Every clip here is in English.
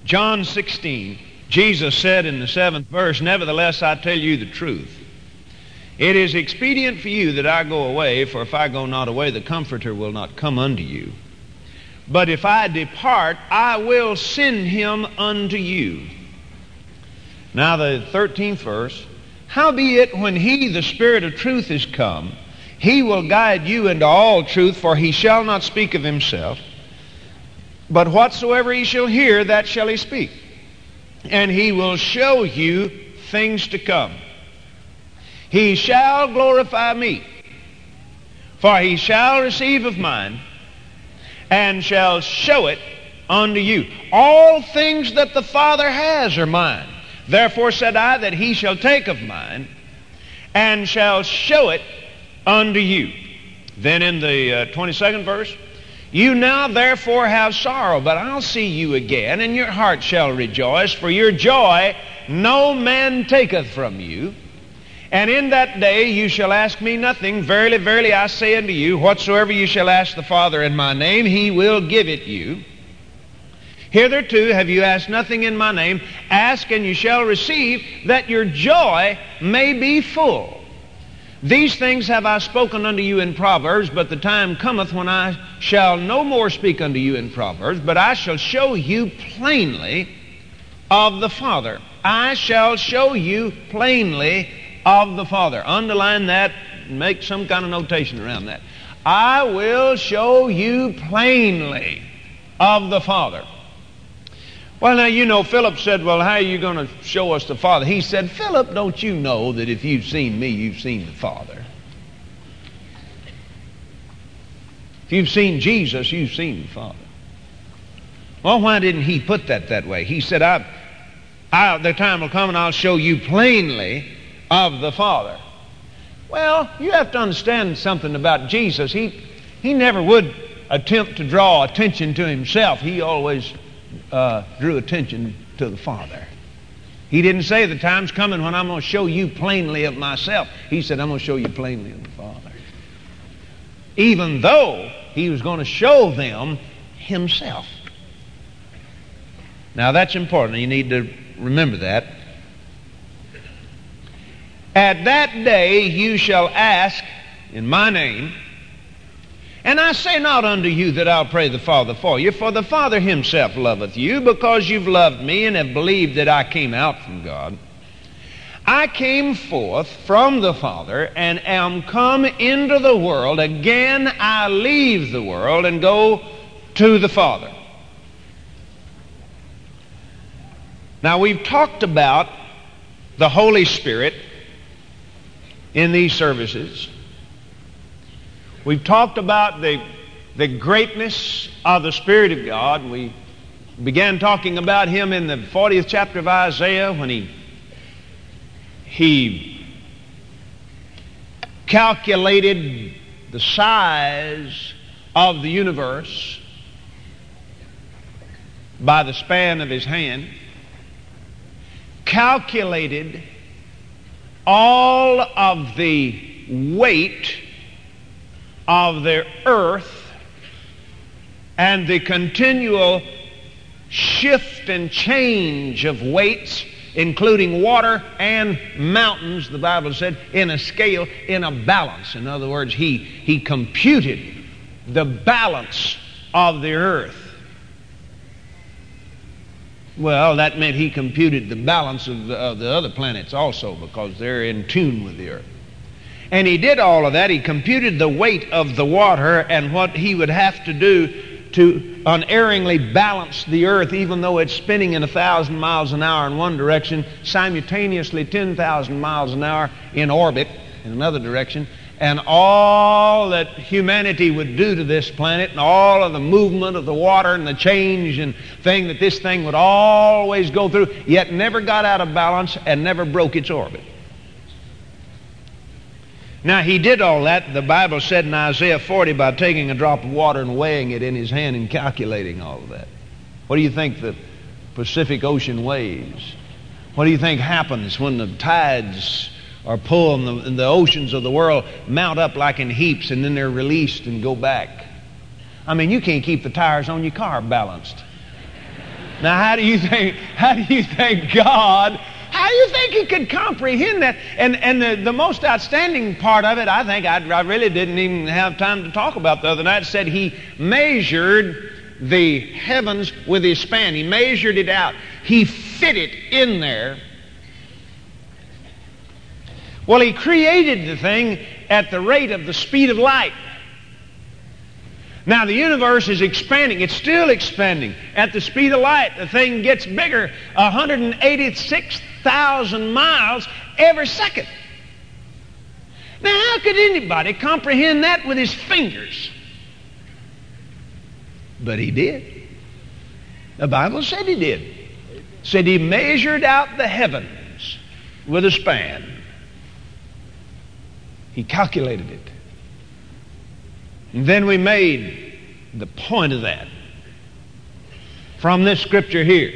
John 16, Jesus said in the 7th verse, "Nevertheless, I tell you the truth. It is expedient for you that I go away, for if I go not away, the Comforter will not come unto you. But if I depart, I will send him unto you." Now the 13th verse, "Howbeit, when he, the Spirit of truth, is come, he will guide you into all truth, for he shall not speak of himself, but whatsoever he shall hear, that shall he speak. And he will show you things to come. He shall glorify me, for he shall receive of mine, and shall show it unto you. All things that the Father has are mine. Therefore said I, that he shall take of mine, and shall show it unto you." Then in the 22nd verse, "You now therefore have sorrow, but I'll see you again, and your heart shall rejoice, for your joy no man taketh from you. And in that day you shall ask me nothing. Verily, verily, I say unto you, whatsoever you shall ask the Father in my name, he will give it you. Hitherto have you asked nothing in my name. Ask, and you shall receive, that your joy may be full. These things have I spoken unto you in Proverbs, but the time cometh when I shall no more speak unto you in Proverbs, but I shall show you plainly of the Father." I shall show you plainly of the Father. Underline that, make some kind of notation around that. I will show you plainly of the Father. Well, now, you know, Philip said, "Well, how are you going to show us the Father?" He said, "Philip, don't you know that if you've seen me, you've seen the Father? If you've seen Jesus, you've seen the Father." Well, why didn't he put that way? He said, the time will come and I'll show you plainly of the Father. Well, you have to understand something about Jesus. He never would attempt to draw attention to himself. He always drew attention to the Father. He didn't say, "The time's coming when I'm going to show you plainly of myself." He said, "I'm going to show you plainly of the Father." Even though he was going to show them himself. Now that's important. You need to remember that. "At that day you shall ask in my name, and I say not unto you that I'll pray the Father for you, for the Father himself loveth you, because you've loved me and have believed that I came out from God. I came forth from the Father and am come into the world. Again I leave the world and go to the Father." Now we've talked about the Holy Spirit in these services. We've talked about the greatness of the Spirit of God. We began talking about him in the 40th chapter of Isaiah when he calculated the size of the universe by the span of his hand, calculated all of the weight of the earth and the continual shift and change of weights, including water and mountains, the Bible said, in a scale, in a balance. In other words, he computed the balance of the earth. Well, that meant he computed the balance of the other planets also, because they're in tune with the earth. And he did all of that. He computed the weight of the water and what he would have to do to unerringly balance the earth, even though it's spinning in 1,000 miles an hour in one direction, simultaneously 10,000 miles an hour in orbit in another direction. And all that humanity would do to this planet, and all of the movement of the water and the change and thing that this thing would always go through, yet never got out of balance and never broke its orbit. Now, he did all that, the Bible said in Isaiah 40, by taking a drop of water and weighing it in his hand and calculating all of that. What do you think the Pacific Ocean weighs? What do you think happens when the tides are pulled and the oceans of the world mount up like in heaps, and then they're released and go back? I mean, you can't keep the tires on your car balanced. Now, how do you think God, how do you think He could comprehend that? And the most outstanding part of it, I think, I really didn't even have time to talk about the other night, said He measured the heavens with His span. He measured it out. He fit it in there. Well, He created the thing at the rate of the speed of light. Now, the universe is expanding. It's still expanding. At the speed of light, the thing gets bigger, 186,000 miles every second. Now, how could anybody comprehend that with his fingers? But He did. The Bible said He did. It said He measured out the heavens with a span. He calculated it. And then we made the point of that from this scripture here.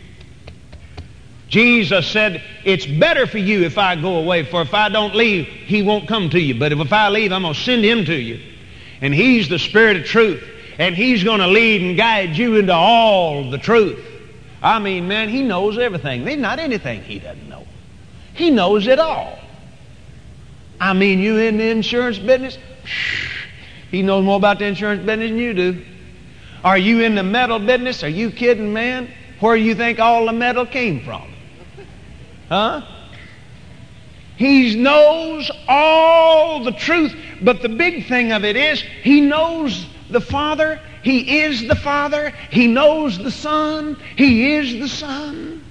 Jesus said, it's better for you if I go away, for if I don't leave, He won't come to you. But if I leave, I'm going to send Him to you. And He's the Spirit of truth. And He's going to lead and guide you into all the truth. I mean, man, He knows everything. There's not anything He doesn't know. He knows it all. I mean, you in the insurance business? He knows more about the insurance business than you do. Are you in the metal business? Are you kidding, man? Where do you think all the metal came from? Huh? He knows all the truth. But the big thing of it is, He knows the Father. He is the Father. He knows the Son. He is the Son.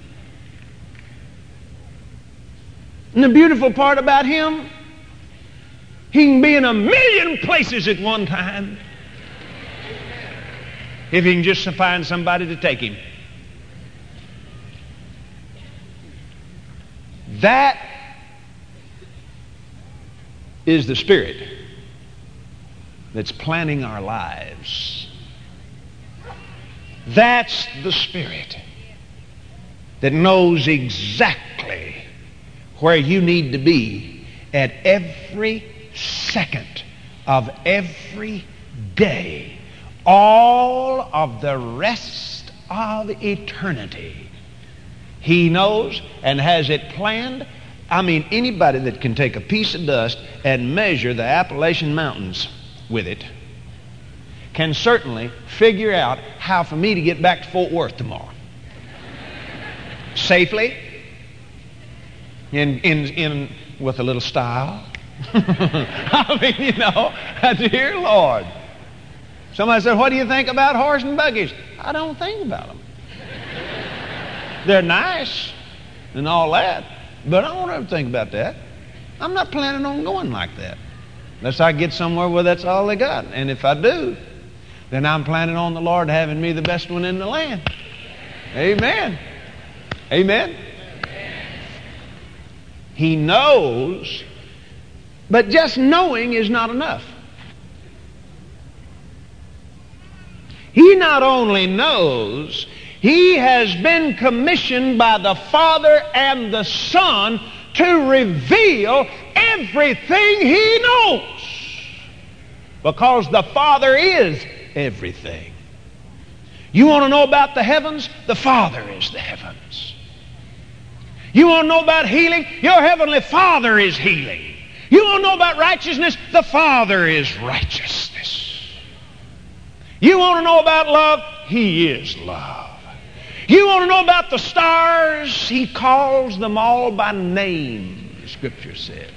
And the beautiful part about Him, He can be in 1,000,000 places at one time if He can just find somebody to take Him. That is the Spirit that's planning our lives. That's the Spirit that knows exactly where you need to be at every second of every day, all of the rest of eternity. He knows and has it planned. I mean, anybody that can take a piece of dust and measure the Appalachian Mountains with it can certainly figure out how for me to get back to Fort Worth tomorrow. Safely, with a little style. I mean, you know, dear Lord. Somebody said, what do you think about horse and buggies? I don't think about them. They're nice and all that, but I don't ever think about that. I'm not planning on going like that unless I get somewhere where that's all they got. And if I do, then I'm planning on the Lord having me the best one in the land. Amen. Amen. He knows, but just knowing is not enough. He not only knows, He has been commissioned by the Father and the Son to reveal everything He knows. Because the Father is everything. You want to know about the heavens? The Father is the heavens. You want to know about healing? Your Heavenly Father is healing. You want to know about righteousness? The Father is righteousness. You want to know about love? He is love. You want to know about the stars? He calls them all by name, the Scripture says.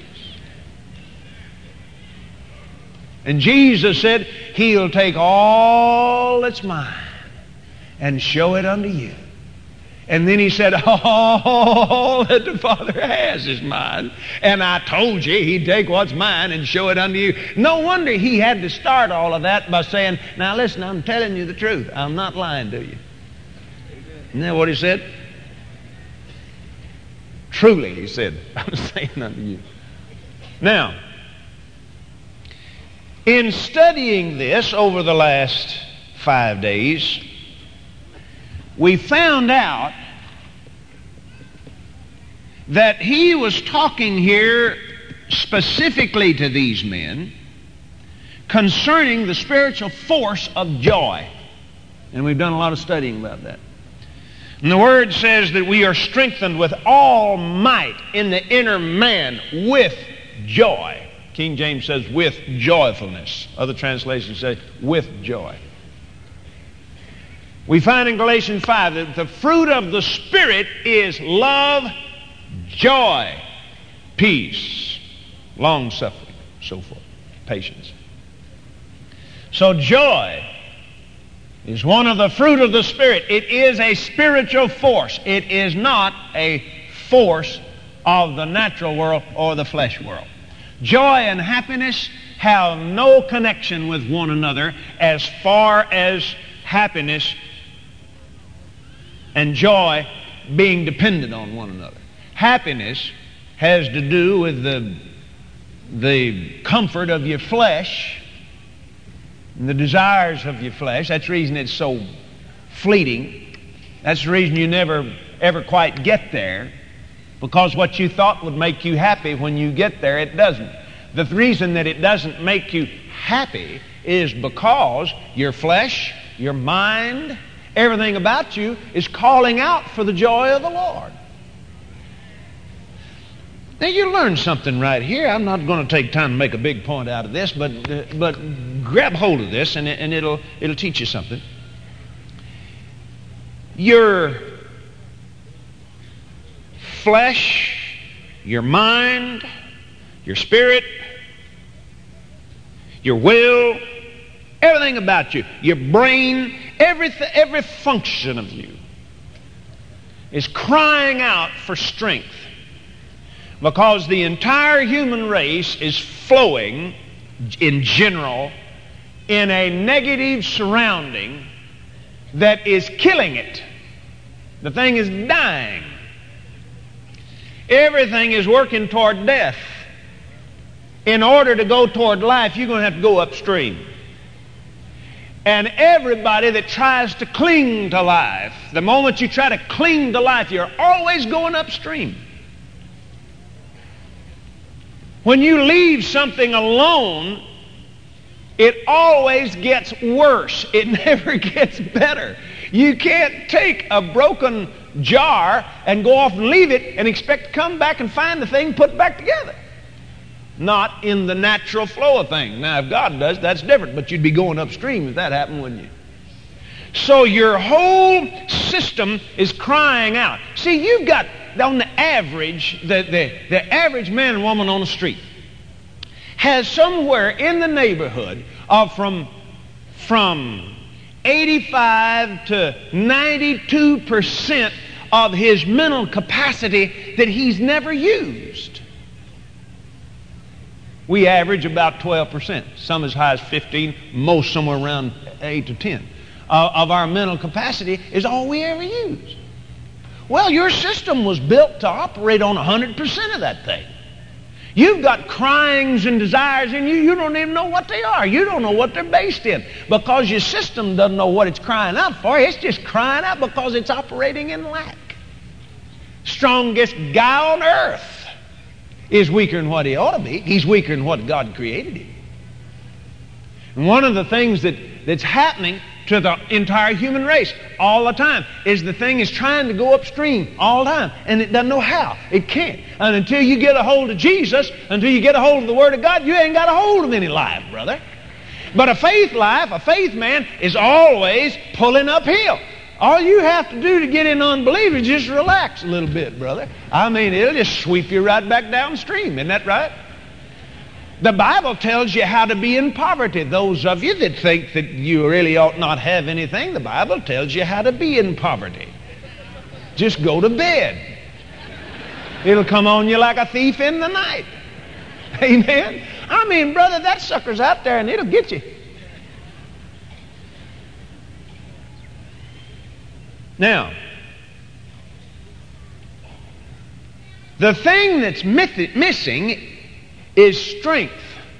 And Jesus said, He'll take all that's mine and show it unto you. And then He said, all that the Father has is mine. And I told you He'd take what's mine and show it unto you. No wonder He had to start all of that by saying, now listen, I'm telling you the truth. I'm not lying to you. Isn't that what He said? Truly, He said, I'm saying unto you. Now, in studying this over the last 5 days, we found out that He was talking here specifically to these men concerning the spiritual force of joy. And we've done a lot of studying about that. And the Word says that we are strengthened with all might in the inner man with joy. King James says with joyfulness. Other translations say with joy. We find in Galatians 5 that the fruit of the Spirit is love, joy, peace, long-suffering, so forth, patience. So joy is one of the fruit of the Spirit. It is a spiritual force. It is not a force of the natural world or the flesh world. Joy and happiness have no connection with one another as far as happiness and joy being dependent on one another. Happiness has to do with the comfort of your flesh and the desires of your flesh. That's the reason it's so fleeting. That's the reason you never ever quite get there, because what you thought would make you happy when you get there, it doesn't. The reason that it doesn't make you happy is because your flesh, your mind, everything about you is calling out for the joy of the Lord. Now you learn something right here. I'm not going to take time to make a big point out of this, but grab hold of this and it'll teach you something. Your flesh, your mind, your spirit, your will, everything about you, your brain, every function of you is crying out for strength, because the entire human race is flowing in general in a negative surrounding that is killing it. The thing is dying. Everything is working toward death. In order to go toward life, you're going to have to go upstream. And everybody that tries to cling to life, the moment you try to cling to life, you're always going upstream. When you leave something alone, it always gets worse. It never gets better. You can't take a broken jar and go off and leave it and expect to come back and find the thing put back together. Not in the natural flow of things. Now, if God does, that's different, but you'd be going upstream if that happened, wouldn't you? So your whole system is crying out. See, you've got, on the average, the average man and woman on the street has somewhere in the neighborhood of from 85 to 92% of his mental capacity that he's never used. We average about 12%, some as high as 15, most somewhere around 8 to 10 of our mental capacity is all we ever use. Well, your system was built to operate on 100% of that thing. You've got cryings and desires in you. You don't even know what they are. You don't know what they're based in, because your system doesn't know what it's crying out for. It's just crying out because it's operating in lack. Strongest guy on earth is weaker than what he ought to be. He's weaker than what God created him. And one of the things that's happening to the entire human race all the time is the thing is trying to go upstream all the time, and it doesn't know how. It can't. And until you get a hold of Jesus, until you get a hold of the Word of God, you ain't got a hold of any life, brother. But a faith life, a faith man, is always pulling uphill. All you have to do to get in unbelief is just relax a little bit, brother. I mean, it'll just sweep you right back downstream. Isn't that right? The Bible tells you how to be in poverty. Those of you that think that you really ought not have anything, the Bible tells you how to be in poverty. Just go to bed. It'll come on you like a thief in the night. Amen? I mean, brother, that sucker's out there and it'll get you. Now, the thing that's missing is strength.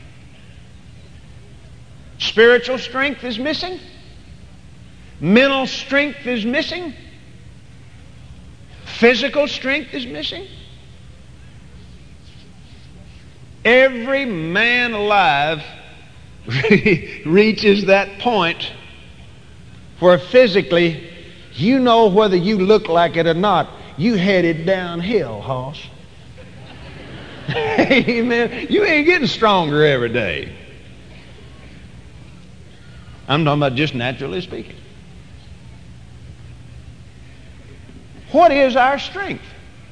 Spiritual strength is missing. Mental strength is missing. Physical strength is missing. Every man alive reaches that point where physically you know whether you look like it or not, you headed downhill, hoss. Amen. You ain't getting stronger every day. I'm talking about just naturally speaking. What is our strength?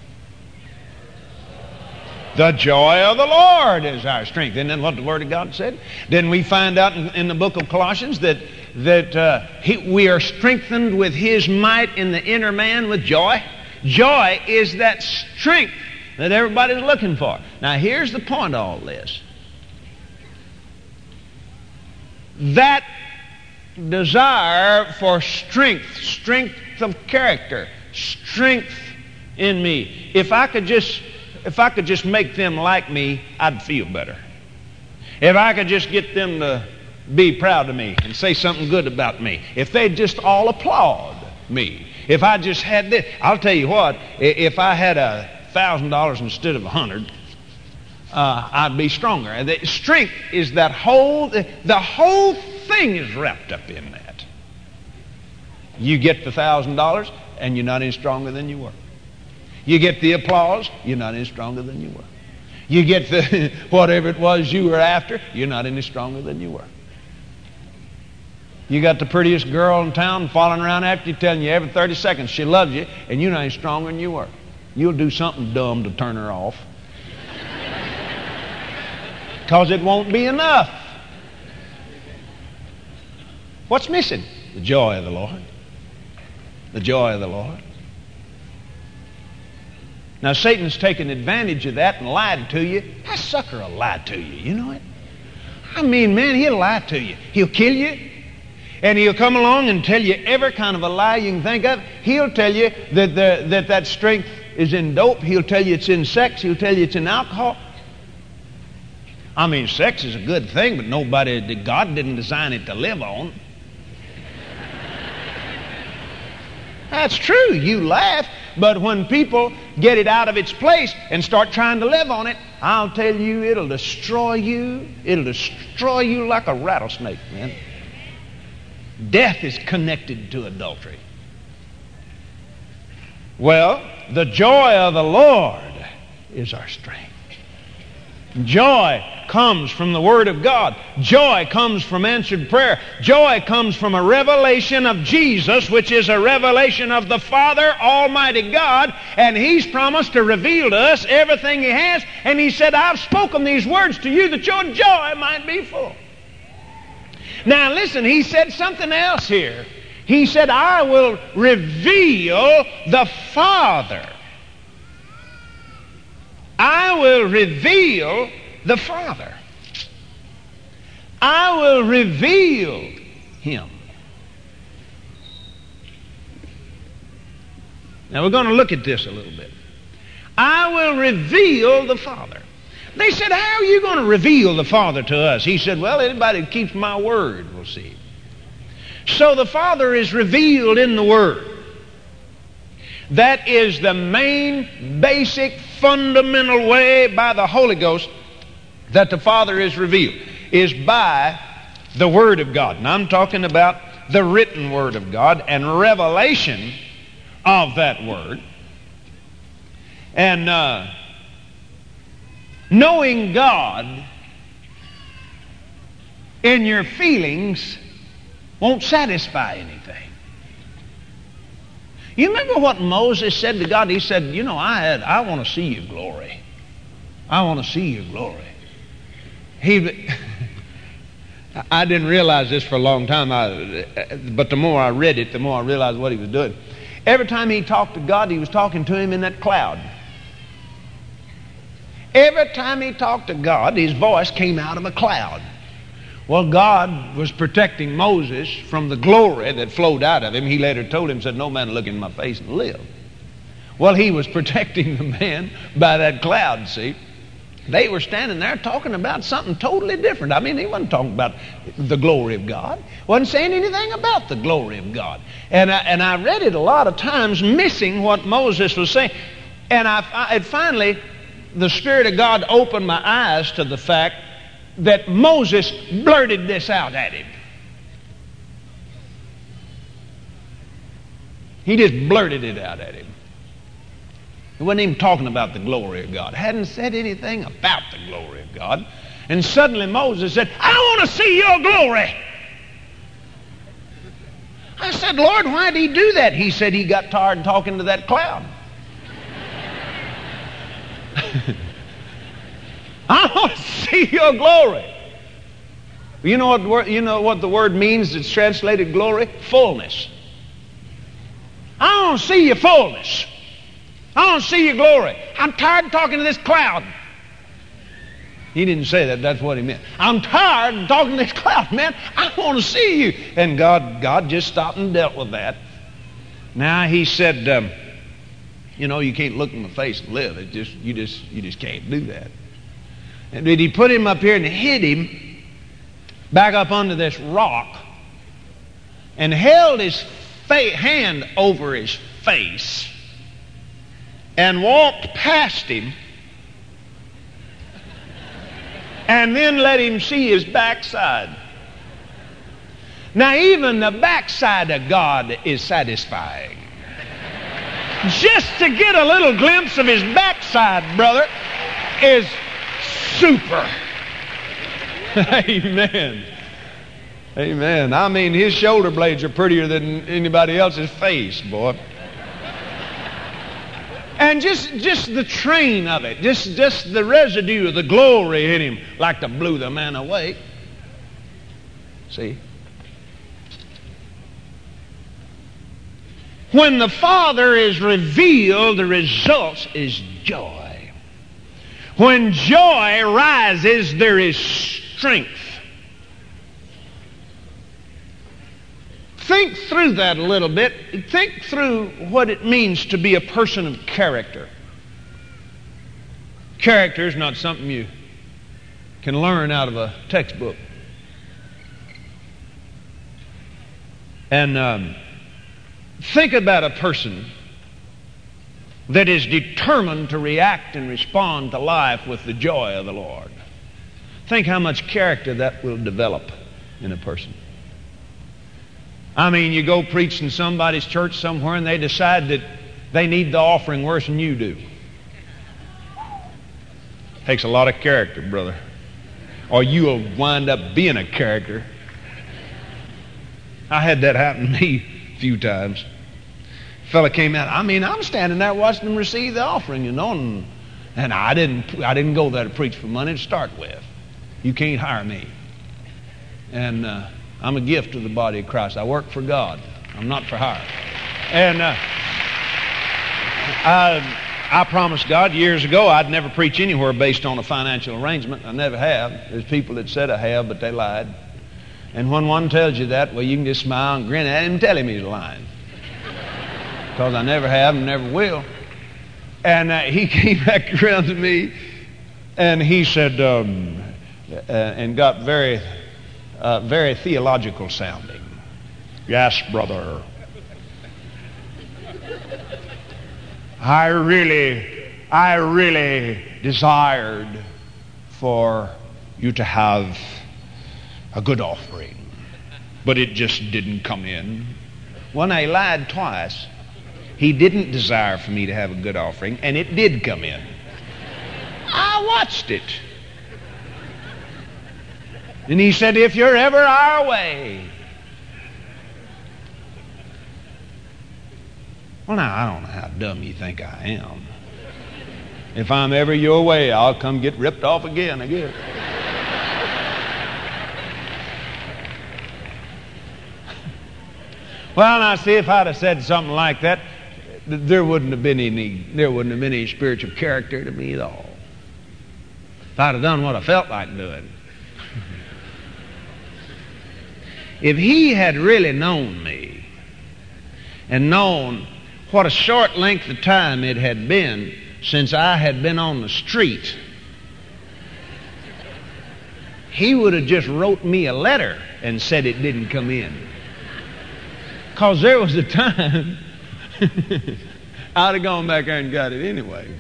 The joy of the Lord is our strength. Isn't that what the Word of God said? Then we find out in the book of Colossians that we are strengthened with His might in the inner man with joy. Joy is that strength that everybody's looking for. Now here's the point of all this. That desire for strength of character, strength in me. If I could just make them like me, I'd feel better. If I could just get them to be proud of me and say something good about me. If they'd just all applaud me. If I just had this. I'll tell you what, if I had $1,000 instead of $100, I'd be stronger. The strength is that the whole thing is wrapped up in that. You get the $1,000 and you're not any stronger than you were. You get the applause, you're not any stronger than you were. You get the whatever it was you were after, you're not any stronger than you were. You got the prettiest girl in town following around after you, telling you every 30 seconds she loves you, and you're not any stronger than you were. You'll do something dumb to turn her off. Because it won't be enough. What's missing? The joy of the Lord. The joy of the Lord. Now Satan's taken advantage of that and lied to you. That sucker will lie to you, you know it? I mean, man, he'll lie to you. He'll kill you. And he'll come along and tell you every kind of a lie you can think of. He'll tell you that strength is in dope. He'll tell you it's in sex. He'll tell you it's in alcohol. I mean, sex is a good thing, but God didn't design it to live on. That's true. You laugh. But when people get it out of its place and start trying to live on it, I'll tell you, it'll destroy you. It'll destroy you like a rattlesnake, man. Death is connected to adultery. Well, the joy of the Lord is our strength. Joy comes from the Word of God. Joy comes from answered prayer. Joy comes from a revelation of Jesus, which is a revelation of the Father, Almighty God, and He's promised to reveal to us everything He has, and He said, I've spoken these words to you that your joy might be full. Now listen, He said something else here. He said, I will reveal the Father. I will reveal the Father. I will reveal Him. Now we're going to look at this a little bit. I will reveal the Father. They said, how are you going to reveal the Father to us? He said, well, anybody who keeps my word will see. So the Father is revealed in the Word. That is the main, basic, fundamental way by the Holy Ghost that the Father is revealed, is by the Word of God. And I'm talking about the written Word of God and revelation of that Word. And knowing God in your feelings won't satisfy anything. You remember what Moses said to God? He said, you know, I want to see your glory. I want to see your glory. I didn't realize this for a long time, but the more I read it, the more I realized what he was doing. Every time he talked to God, he was talking to him in that cloud. Every time he talked to God, his voice came out of a cloud. Well, God was protecting Moses from the glory that flowed out of him. He later told him, said, no man look in my face and live. Well, he was protecting the man by that cloud, see. They were standing there talking about something totally different. I mean, he wasn't talking about the glory of God. Wasn't saying anything about the glory of God. And I read it a lot of times, missing what Moses was saying. And finally, the Spirit of God opened my eyes to the fact that Moses blurted this out at him. He just blurted it out at him. He wasn't even talking about the glory of God. Hadn't said anything about the glory of God. And suddenly Moses said, I want to see your glory. I said, Lord, why did he do that? He said he got tired talking to that cloud. I want to see your glory. You know what the word means that's translated glory? Fullness. I want to see your fullness. I want to see your glory. I'm tired of talking to this cloud. He didn't say that. That's what he meant. I'm tired of talking to this cloud, man. I want to see you. And God just stopped and dealt with that. Now he said, you can't look in the face and live. You just can't do that. And did he put him up here and hid him back up under this rock and held his hand over his face and walked past him and then let him see his backside. Now even the backside of God is satisfying. Just to get a little glimpse of his backside, brother, is super. Amen. Amen. I mean, his shoulder blades are prettier than anybody else's face, boy. And just the train of it, just the residue of the glory in him, like to blew the man away. See? When the Father is revealed, the result is joy. When joy rises, there is strength. Think through that a little bit. Think through what it means to be a person of character. Character is not something you can learn out of a textbook. And think about a person that is determined to react and respond to life with the joy of the Lord. Think how much character that will develop in a person. I mean, you go preach in somebody's church somewhere and they decide that they need the offering worse than you do. Takes a lot of character, brother. Or you'll wind up being a character. I had that happen to me a few times. A fella came out. I mean, I'm standing there watching them receive the offering, and I didn't go there to preach for money to start with. You can't hire me. And I'm a gift to the body of Christ. I work for God. I'm not for hire. And I promised God years ago I'd never preach anywhere based on a financial arrangement. I never have. There's people that said I have, but they lied. And when one tells you that, well, you can just smile and grin at him and tell him he's lying. Because I never have and never will. And he came back around to me and he said, and got very theological sounding. Yes, brother. I really desired for you to have a good offering, but it just didn't come in. When I lied twice, he didn't desire for me to have a good offering, and it did come in. I watched it. And he said, if you're ever our way. Well, now, I don't know how dumb you think I am. If I'm ever your way, I'll come get ripped off again, I guess. Well, now, see, if I'd have said something like that, there wouldn't have been any spiritual character to me at all. If I'd have done what I felt like doing. If he had really known me and known what a short length of time it had been since I had been on the street, he would have just wrote me a letter and said it didn't come in. Because there was a time I'd have gone back there and got it anyway.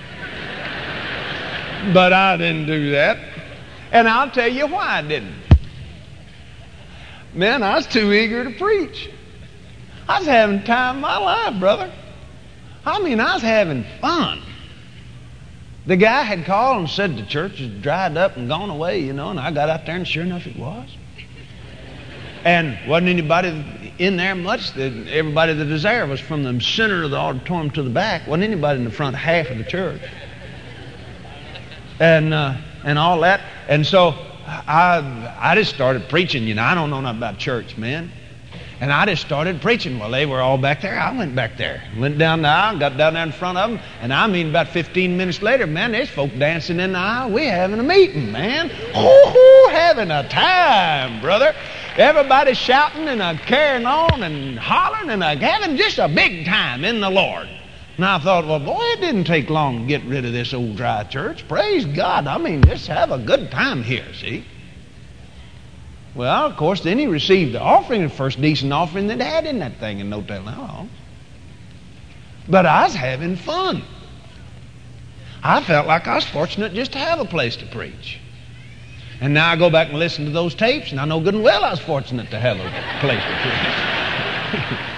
But I didn't do that. And I'll tell you why I didn't. Man, I was too eager to preach. I was having the time of my life, brother. I mean, I was having fun. The guy had called and said the church has dried up and gone away, you know, and I got out there and sure enough it was. And wasn't anybody in there much. Everybody that was there was from the center of the auditorium to the back. Wasn't anybody in the front half of the church. And all that. And so I just started preaching, you know. I don't know nothing about church, man. And I just started preaching. Well, they were all back there. I went back there. Went down the aisle, got down there in front of them. And I mean, about 15 minutes later, man, there's folk dancing in the aisle. We're having a meeting, man. Oh, having a time, brother. Everybody shouting and carrying on and hollering and having just a big time in the Lord. And I thought, well, boy, it didn't take long to get rid of this old dry church. Praise God. I mean, just have a good time here, see? Well, of course, then he received the offering, the first decent offering that had in that thing, and no telling how long. But I was having fun. I felt like I was fortunate just to have a place to preach. And now I go back and listen to those tapes, and I know good and well I was fortunate to have a place to preach.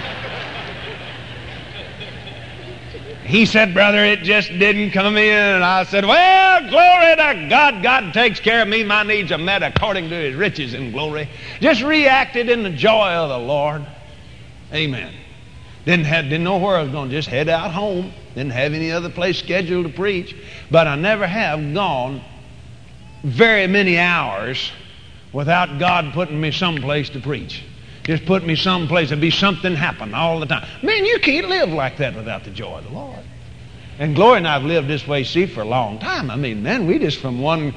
He said, brother, it just didn't come in. And I said, well, glory to God. God takes care of me. My needs are met according to His riches and glory. Just reacted in the joy of the Lord. Amen. Didn't know where I was going. Just head out home. Didn't have any other place scheduled to preach. But I never have gone very many hours without God putting me someplace to preach. Just put me someplace. There'd be something happen all the time. Man, you can't live like that without the joy of the Lord. And Gloria and I have lived this way, see, for a long time. I mean, man, we're just from one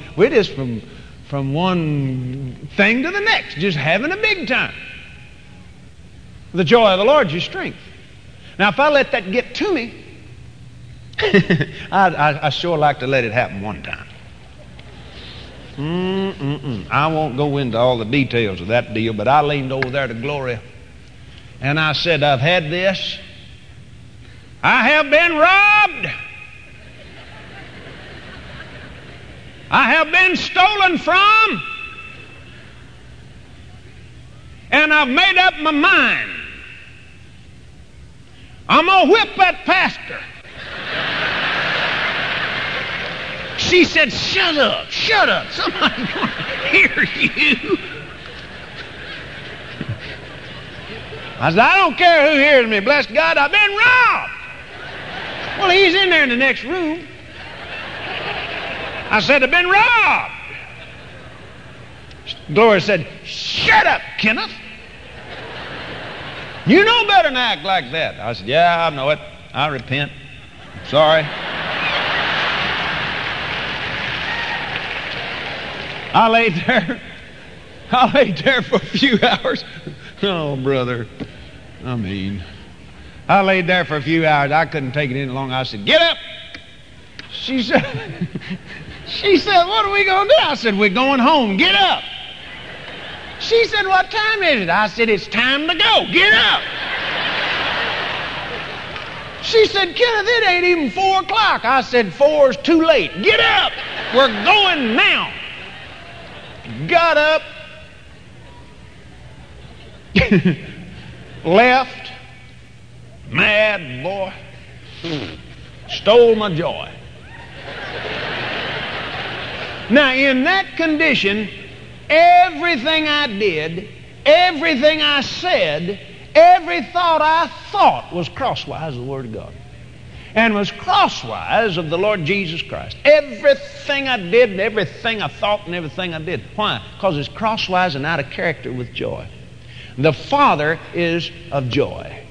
thing to the next, just having a big time. The joy of the Lord is your strength. Now, if I let that get to me, I sure like to let it happen one time. I won't go into all the details of that deal, but I leaned over there to Gloria and I said, I've had this. I have been robbed. I have been stolen from. And I've made up my mind. I'm going to whip that pastor. She said, shut up, somebody's going to hear you. I said, I don't care who hears me, bless God, I've been robbed. Well, he's in there in the next room. I said, I've been robbed. Gloria said, shut up, Kenneth. You know better than act like that. I said, yeah, I know it. I repent. Sorry. I laid there for a few hours. Oh, brother. I laid there for a few hours. I couldn't take it any longer. I said, get up. She said, what are we going to do? I said, we're going home. Get up. She said, what time is it? I said, it's time to go. Get up. She said, Kenneth, it ain't even 4 o'clock. I said, 4's too late. Get up. We're going now. Got up, left, mad boy, stole my joy. Now, in that condition, everything I did, everything I said, every thought I thought was crosswise of the Word of God. And was crosswise of the Lord Jesus Christ. Everything I did and everything I thought and everything I did. Why? Because it's crosswise and out of character with joy. The Father is of joy.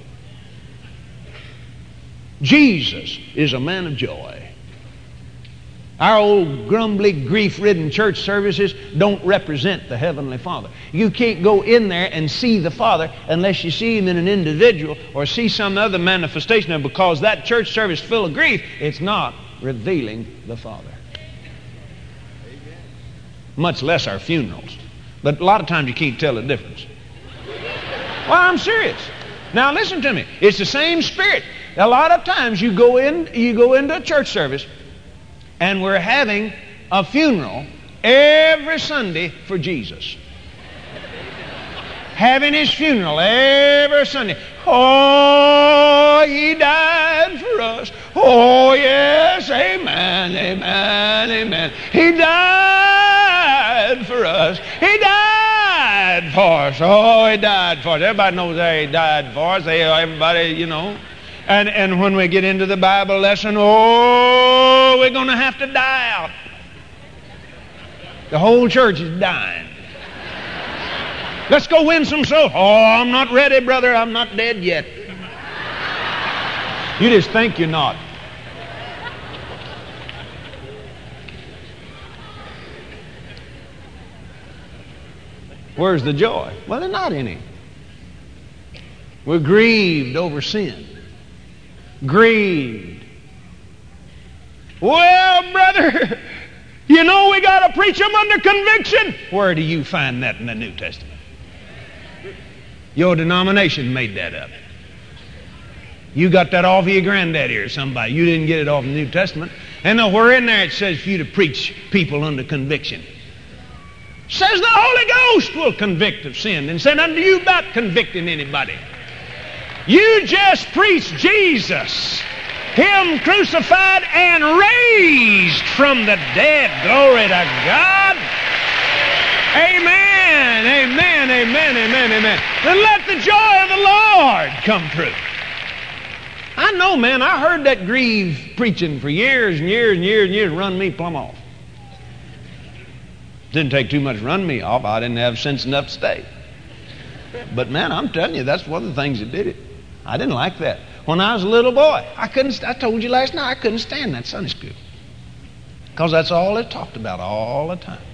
Jesus is a man of joy. Our old grumbly, grief-ridden church services don't represent the Heavenly Father. You can't go in there and see the Father unless you see Him in an individual or see some other manifestation of Him, because that church service full of grief, it's not revealing the Father. Much less our funerals. But a lot of times you can't tell the difference. Well, I'm serious. Now listen to me. It's the same spirit. A lot of times you go into a church service and we're having a funeral every Sunday for Jesus. Having His funeral every Sunday. Oh, He died for us. Oh, yes, amen, amen, amen. He died for us. He died for us. Oh, He died for us. Everybody knows that He died for us. Everybody, you know. And when we get into the Bible lesson, oh, we're going to have to die out. The whole church is dying. Let's go win some souls. Oh, I'm not ready, brother. I'm not dead yet. You just think you're not. Where's the joy? Well, there's not any. We're grieved over sin. Grieved. Well, brother, you know we got to preach them under conviction. Where do you find that in the New Testament? Your denomination made that up. You got that off of your granddaddy or somebody. You didn't get it off the New Testament. And nowhere in there it says for you to preach people under conviction. It says the Holy Ghost will convict of sin. And said unto you about convicting anybody. You just preach Jesus, Him crucified and raised from the dead. Glory to God. Amen, amen, amen, amen, amen. Then let the joy of the Lord come through. I know, man, I heard that grieve preaching for years and years and years and years, run me plumb off. Didn't take too much to run me off. I didn't have sense enough to stay. But man, I'm telling you, that's one of the things that did it. I didn't like that. When I was a little boy, I told you last night, I couldn't stand that Sunday school. Because that's all it talked about all the time.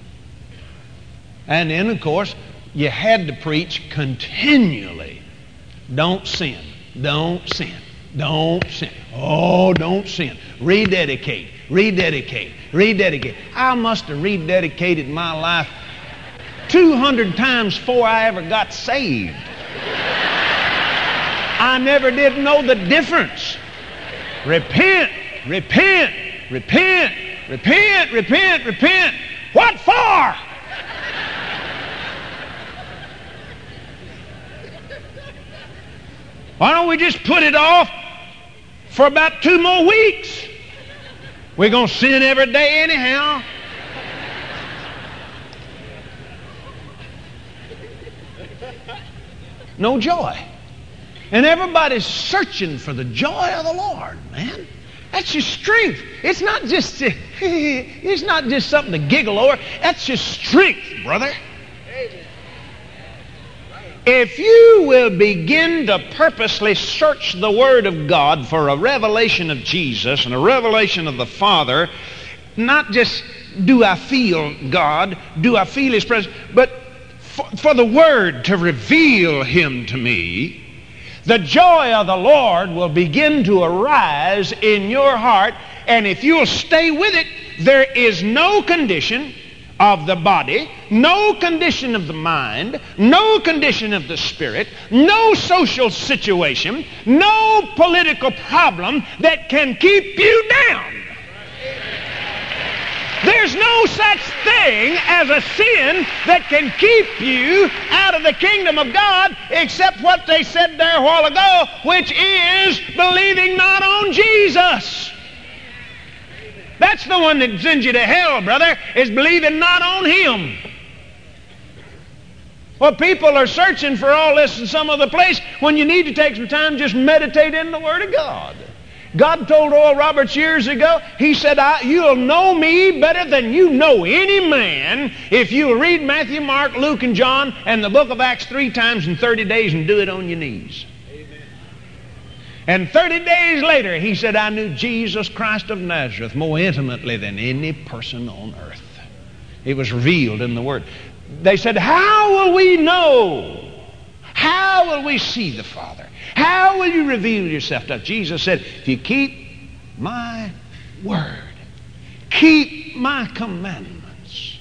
And then, of course, you had to preach continually. Don't sin. Don't sin. Don't sin. Oh, don't sin. Rededicate. Rededicate. Rededicate. I must have rededicated my life 200 times before I ever got saved. I never did know the difference. Repent. Repent. Repent. Repent. Repent. Repent. What for? Why don't we just put it off for about 2 more weeks? We're going to sin every day anyhow. No joy. And everybody's searching for the joy of the Lord, man. That's your strength. It's not just something to giggle over. That's your strength, brother. If you will begin to purposely search the Word of God for a revelation of Jesus and a revelation of the Father, not just do I feel God, do I feel His presence, but for the Word to reveal Him to me, the joy of the Lord will begin to arise in your heart, and if you'll stay with it, there is no condition of the body, no condition of the mind, no condition of the spirit, no social situation, no political problem that can keep you down. There's no such thing as a sin that can keep you out of the kingdom of God except what they said there a while ago, which is believing not on Jesus. That's the one that sends you to hell, brother, is believing not on Him. Well, people are searching for all this in some other place when you need to take some time just meditate in the Word of God. God told Oral Roberts years ago, He said, you'll know me better than you know any man if you'll read Matthew, Mark, Luke, and John and the book of Acts 3 times in 30 days and do it on your knees. And 30 days later, he said, I knew Jesus Christ of Nazareth more intimately than any person on earth. It was revealed in the Word. They said, how will we know? How will we see the Father? How will you reveal yourself to us? Jesus said, if you keep my Word, keep my commandments,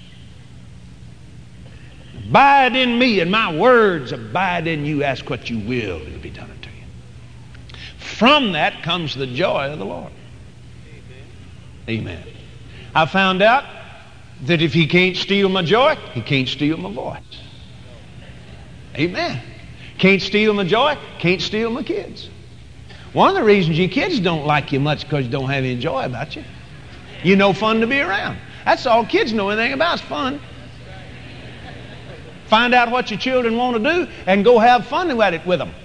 abide in me and my words abide in you, ask what you will, it'll be done. From that comes the joy of the Lord. Amen. I found out that if He can't steal my joy, He can't steal my voice. Amen. Can't steal my joy, can't steal my kids. One of the reasons your kids don't like you much because you don't have any joy about you. You're no fun to be around. That's all kids know anything about is fun. Find out what your children want to do and go have fun at it with them.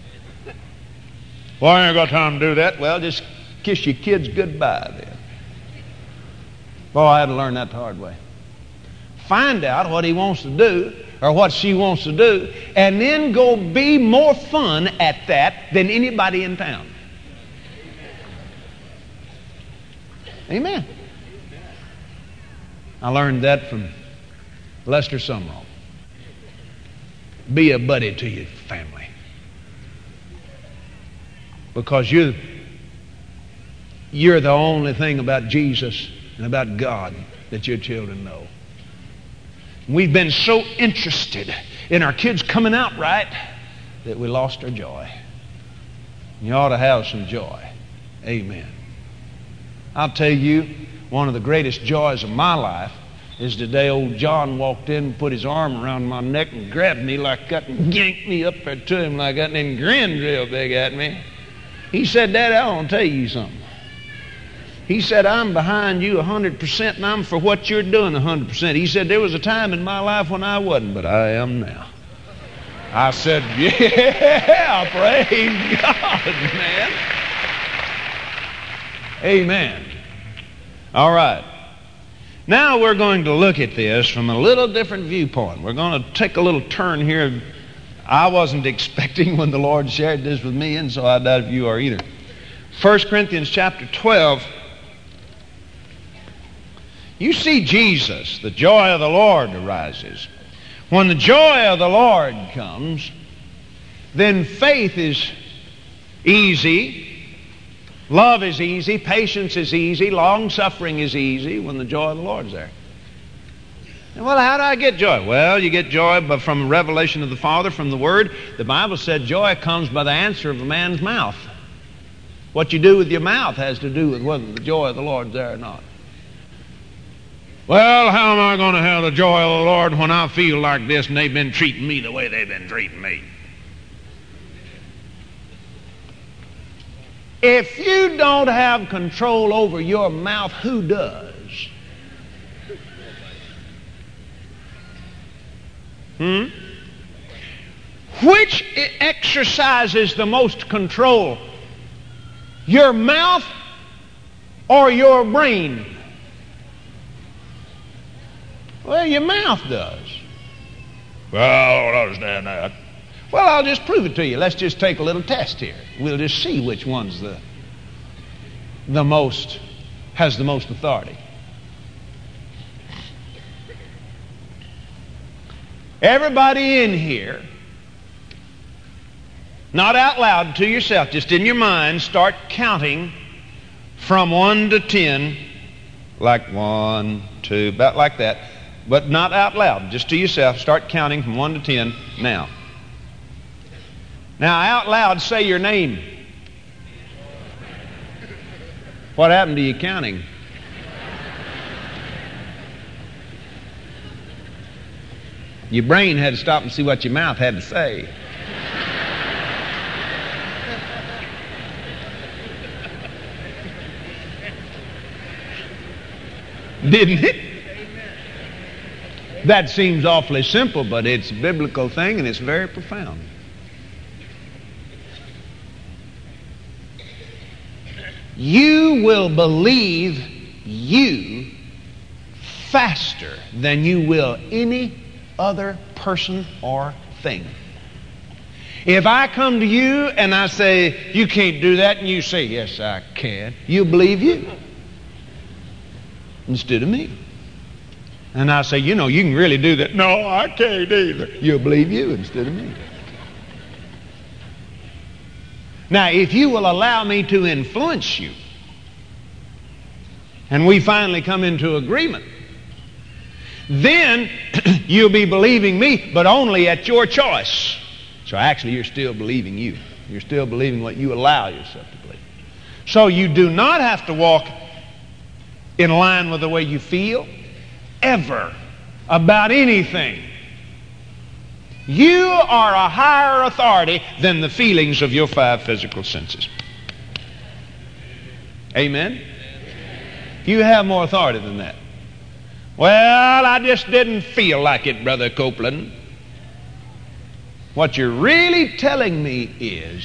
Well, I ain't got time to do that. Well, just kiss your kids goodbye then. Boy, I had to learn that the hard way. Find out what he wants to do or what she wants to do, and then go be more fun at that than anybody in town. Amen. I learned that from Lester Sumrall. Be a buddy to your family. Because you're the only thing about Jesus and about God that your children know. We've been so interested in our kids coming out right that we lost our joy. You ought to have some joy. Amen. I'll tell you, one of the greatest joys of my life is the day old John walked in and put his arm around my neck and grabbed me like that and yanked me up there to him like that and then grinned real big at me. He said, Daddy, I want to tell you something. He said, I'm behind you 100% and I'm for what you're doing 100%. He said, there was a time in my life when I wasn't, but I am now. I said, yeah, praise God, man. Amen. All right. Now we're going to look at this from a little different viewpoint. We're going to take a little turn here. I wasn't expecting when the Lord shared this with me, and so I doubt if you are either. 1 Corinthians chapter 12. You see Jesus, the joy of the Lord arises. When the joy of the Lord comes, then faith is easy, love is easy, patience is easy, long-suffering is easy when the joy of the Lord is there. And well, how do I get joy? Well, you get joy from a revelation of the Father, from the Word. The Bible said joy comes by the answer of a man's mouth. What you do with your mouth has to do with whether the joy of the Lord is there or not. Well, how am I going to have the joy of the Lord when I feel like this and they've been treating me the way they've been treating me? If you don't have control over your mouth, who does? Which exercises the most control? Your mouth or your brain? Well, your mouth does. Well, I don't understand that. Well, I'll just prove it to you. Let's just take a little test here. We'll just see which one's the most, has the most authority. Everybody in here, not out loud to yourself, just in your mind, start counting from 1 to 10, like 1, 2, about like that. But not out loud, just to yourself. Start counting from 1 to 10 now. Now, out loud, say your name. What happened to you counting? Your brain had to stop and see what your mouth had to say. Didn't it? That seems awfully simple, but it's a biblical thing and it's very profound. You will believe you faster than you will any other person or thing. If I come to you and I say, you can't do that, and you say, yes, I can, you'll believe you instead of me. And I say, you know, you can really do that. No, I can't either. You'll believe you instead of me. Now, if you will allow me to influence you, and we finally come into agreement, then you'll be believing me, but only at your choice. So actually, you're still believing you. You're still believing what you allow yourself to believe. So you do not have to walk in line with the way you feel, ever, about anything. You are a higher authority than the feelings of your 5 physical senses. Amen? You have more authority than that. Well, I just didn't feel like it, Brother Copeland. What you're really telling me is,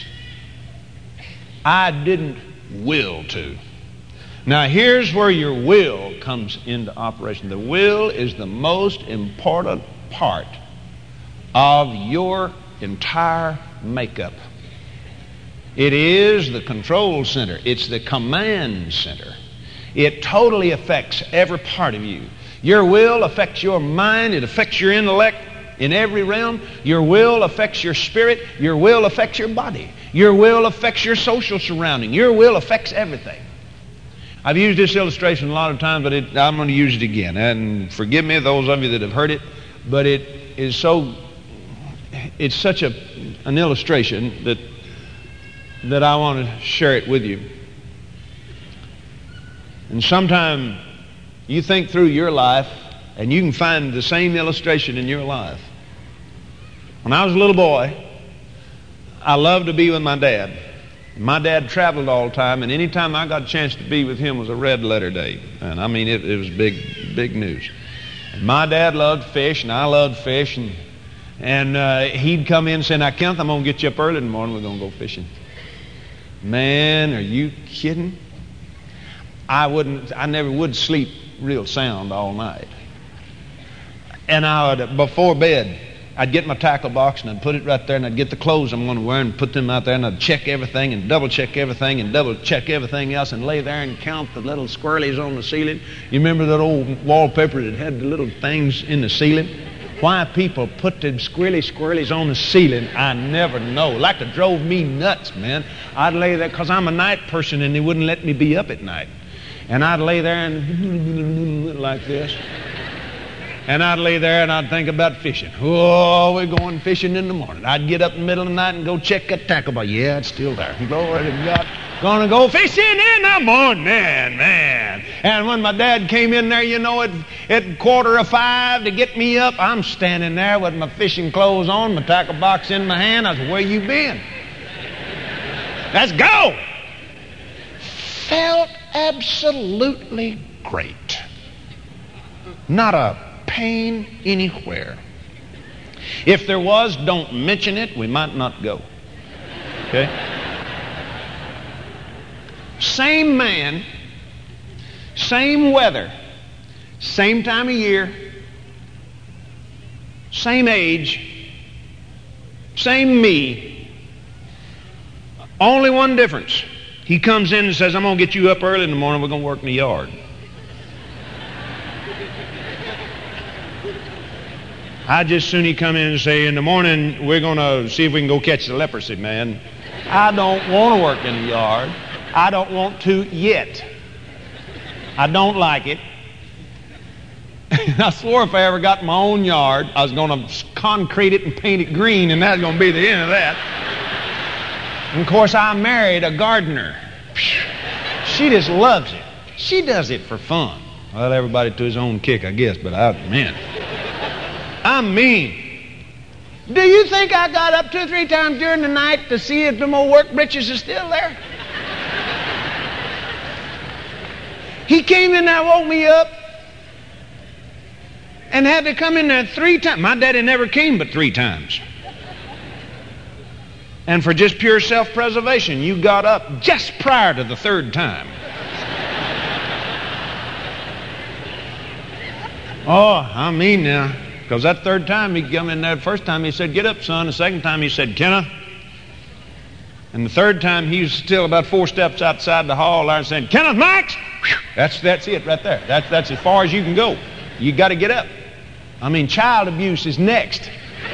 I didn't will to. Now, here's where your will comes into operation. The will is the most important part of your entire makeup. It is the control center. It's the command center. It totally affects every part of you. Your will affects your mind. It affects your intellect in every realm. Your will affects your spirit. Your will affects your body. Your will affects your social surrounding. Your will affects everything. I've used this illustration a lot of times, but I'm going to use it again. And forgive me, those of you that have heard it, but it's such an illustration that I want to share it with you. And sometime you think through your life and you can find the same illustration in your life. When I was a little boy, I loved to be with my dad. My dad traveled all the time, and any time I got a chance to be with him was a red letter day. And I mean, it was big news. And my dad loved fish, and I loved fish, and he'd come in and say, "Now, Kenneth, I'm going to get you up early in the morning. We're going to go fishing." Man, are you kidding? I never would sleep real sound all night. And I would, before bed, I'd get my tackle box and I'd put it right there, and I'd get the clothes I'm going to wear and put them out there, and I'd check everything and double check everything and double check everything else and lay there and count the little squirrelies on the ceiling. You remember that old wallpaper that had the little things in the ceiling? Why people put them squirrelies on the ceiling, I never know. Like it drove me nuts, man. I'd lay there, because I'm a night person and they wouldn't let me be up at night. And I'd lay there and like this. And I'd lay there and I'd think about fishing. Oh, we're going fishing in the morning. I'd get up in the middle of the night and go check that tackle box. Yeah, it's still there. Glory to God. Gonna go fishing in the morning, man. And when my dad came in there, you know, at 4:45 to get me up, I'm standing there with my fishing clothes on, my tackle box in my hand. I said, "Where you been?" "Let's go." Felt absolutely great. Not a pain anywhere. If there was, don't mention it. We might not go. Okay? Same man, same weather, same time of year, same age, same me. Only one difference. He comes in and says, "I'm going to get you up early in the morning. We're going to work in the yard." I just soon he come in and say, "In the morning, we're going to see if we can go catch the leprosy, man." I don't want to work in the yard. I don't want to yet. I don't like it. I swore if I ever got my own yard, I was going to concrete it and paint it green, and that's going to be the end of that. And of course, I married a gardener. She just loves it. She does it for fun. Well, everybody to his own kick, I guess, but I mean, do you think I got up 2 or 3 times during the night to see if the more work britches are still there? He came in there, woke me up, and had to come in there 3 times. My daddy never came but 3 times. And for just pure self-preservation, you got up just prior to the 3rd time. Oh, I mean now, because that 3rd time he come in there, the first time he said, "Get up, son." The 2nd time he said, "Kenneth." And the 3rd time he was still about 4 steps outside the hall there and said, "Kenneth Max." That's it right there. That's as far as you can go. You got to get up. I mean, child abuse is next.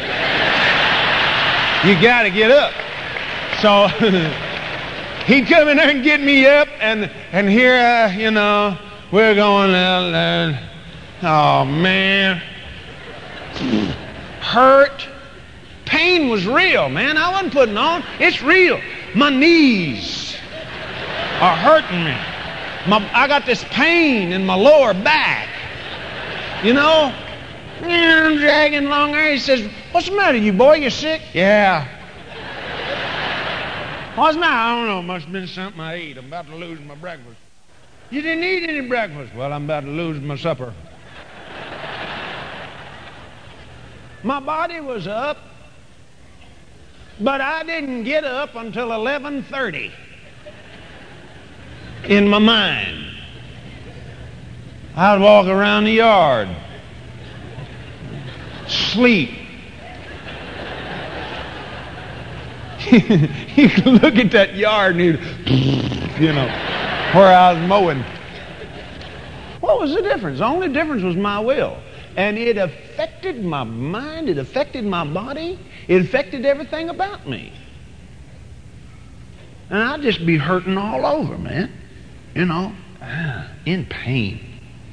You got to get up. So he'd come in there and get me up, and here, we're going out there. Oh, man. Hurt. Pain was real, man. I wasn't putting on. It's real. My knees are hurting me. I got this pain in my lower back. I'm dragging along there. He says, What's the matter, you boy? You sick? Yeah. What's the matter? I don't know. Must have been something I ate. I'm about to lose my breakfast. You didn't eat any breakfast. Well, I'm about to lose my supper. My body was up, but I didn't get up until 11:30 in my mind. I'd walk around the yard, sleep. You can look at that yard and you know, where I was mowing. What was the difference? The only difference was my will. And it affected my mind, it affected my body, it affected everything about me. And I'd just be hurting all over, man. You know, in pain.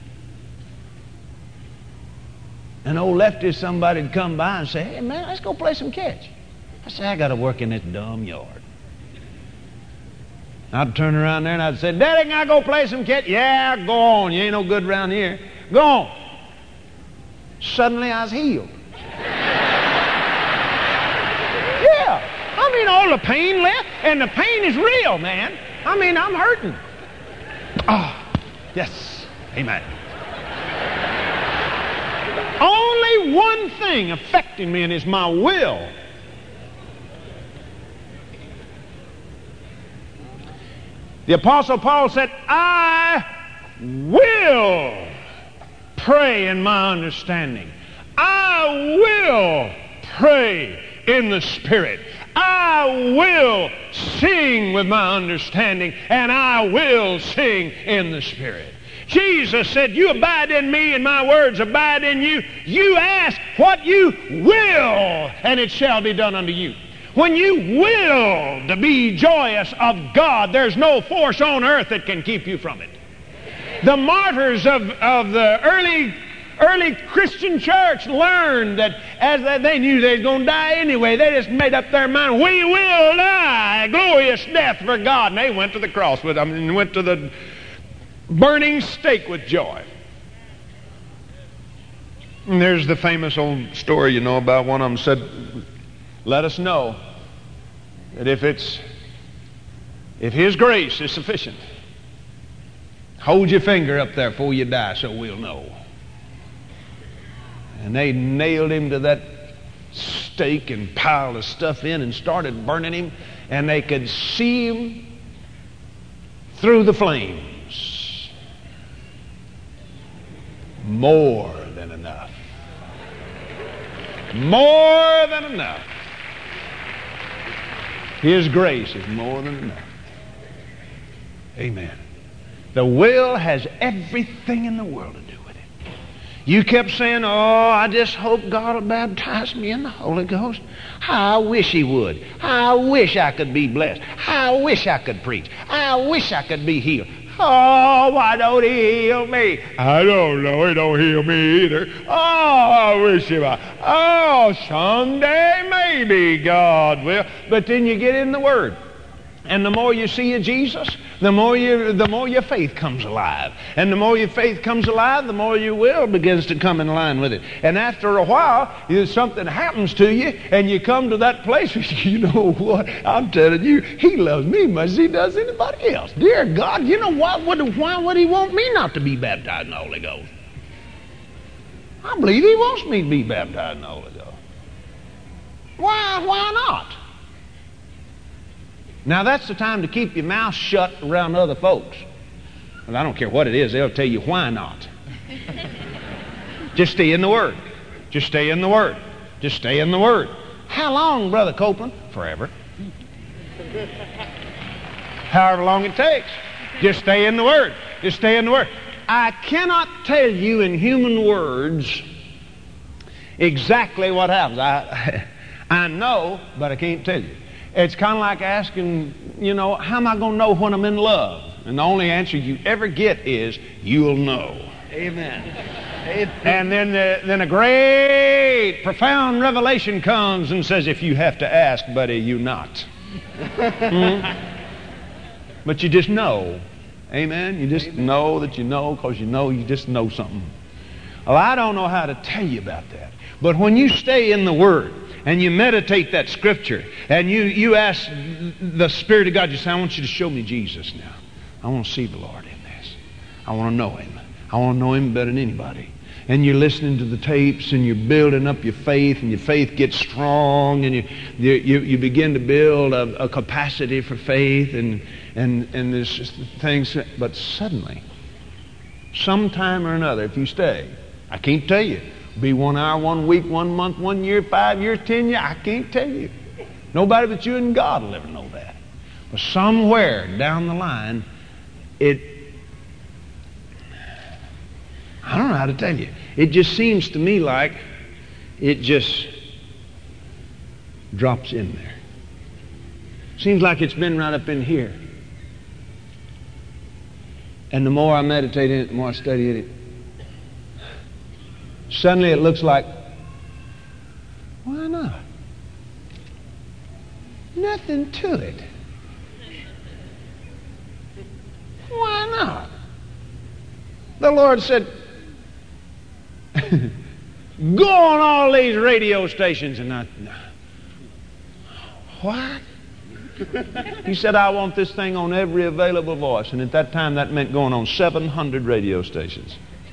An old lefty, somebody'd come by and say, hey, man, let's go play some catch. I say, I got to work in this dumb yard. I'd turn around there and I'd say, Daddy, can I go play some catch? Yeah, go on. You ain't no good around here. Go on. Suddenly I was healed. Yeah. I mean, all the pain left, and the pain is real, man. I mean, I'm hurting. Oh, yes. Amen. Only one thing affecting me, and it's my will. The Apostle Paul said, I will pray in my understanding. I will pray in the Spirit. I will sing with my understanding, and I will sing in the Spirit. Jesus said, you abide in me and my words abide in you. You ask what you will, and it shall be done unto you. When you will to be joyous of God, there's no force on earth that can keep you from it. The martyrs of the early Christian church learned that as they knew they was going to die anyway, they just made up their mind, we will die a glorious death for God. And they went to the cross with them and went to the burning stake with joy. And there's the famous old story, you know, about one of them said, let us know that if His grace is sufficient, hold your finger up there before you die so we'll know. And they nailed him to that stake and piled the stuff in and started burning him, and they could see him through the flames. More than enough. More than enough. His grace is more than enough. Amen. The will has everything in the world to do with it. You kept saying, oh, I just hope God will baptize me in the Holy Ghost. How I wish He would. How I wish I could be blessed. How I wish I could preach. How I wish I could be healed. Oh, why don't He heal me? I don't know. He don't heal me either. Oh, I wish He would. Oh, someday maybe God will. But then you get in the Word. And the more you see of Jesus, the more your faith comes alive. And the more your faith comes alive, the more your will begins to come in line with it. And after a while, something happens to you, and you come to that place where you know what? I'm telling you, He loves me much as He does anybody else. Dear God, you know why would He want me not to be baptized in the Holy Ghost? I believe He wants me to be baptized in the Holy Ghost. Why not? Now, that's the time to keep your mouth shut around other folks. Well, I don't care what it is, they'll tell you why not. Just stay in the Word. Just stay in the Word. Just stay in the Word. How long, Brother Copeland? Forever. However long it takes. Just stay in the Word. Just stay in the Word. I cannot tell you in human words exactly what happens. I know, but I can't tell you. It's kind of like asking, you know, how am I going to know when I'm in love? And the only answer you ever get is, you'll know. Amen. And then a great, profound revelation comes and says, if you have to ask, buddy, you not. But you just know. Amen? You just know that you know because you just know something. Well, I don't know how to tell you about that. But when you stay in the Word and you meditate that Scripture and you ask the Spirit of God, you say, I want you to show me Jesus now. I want to see the Lord in this. I want to know Him. I want to know Him better than anybody. And you're listening to the tapes and you're building up your faith, and your faith gets strong, and you begin to build a capacity for faith, and there's just things. But suddenly, sometime or another, if you stay, I can't tell you, be 1 hour, 1 week, 1 month, 1 year, 5 years, 10 years, I can't tell you. Nobody but you and God will ever know that. But somewhere down the line, I don't know how to tell you. It just seems to me like it just drops in there. Seems like it's been right up in here. And the more I meditate in it, the more I study it, suddenly it looks like, why not? Nothing to it. Why not? The Lord said, go on all these radio stations. And what? He said, I want this thing on every available voice. And at that time, that meant going on 700 radio stations.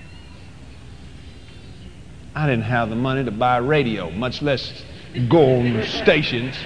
I didn't have the money to buy a radio, much less go on stations.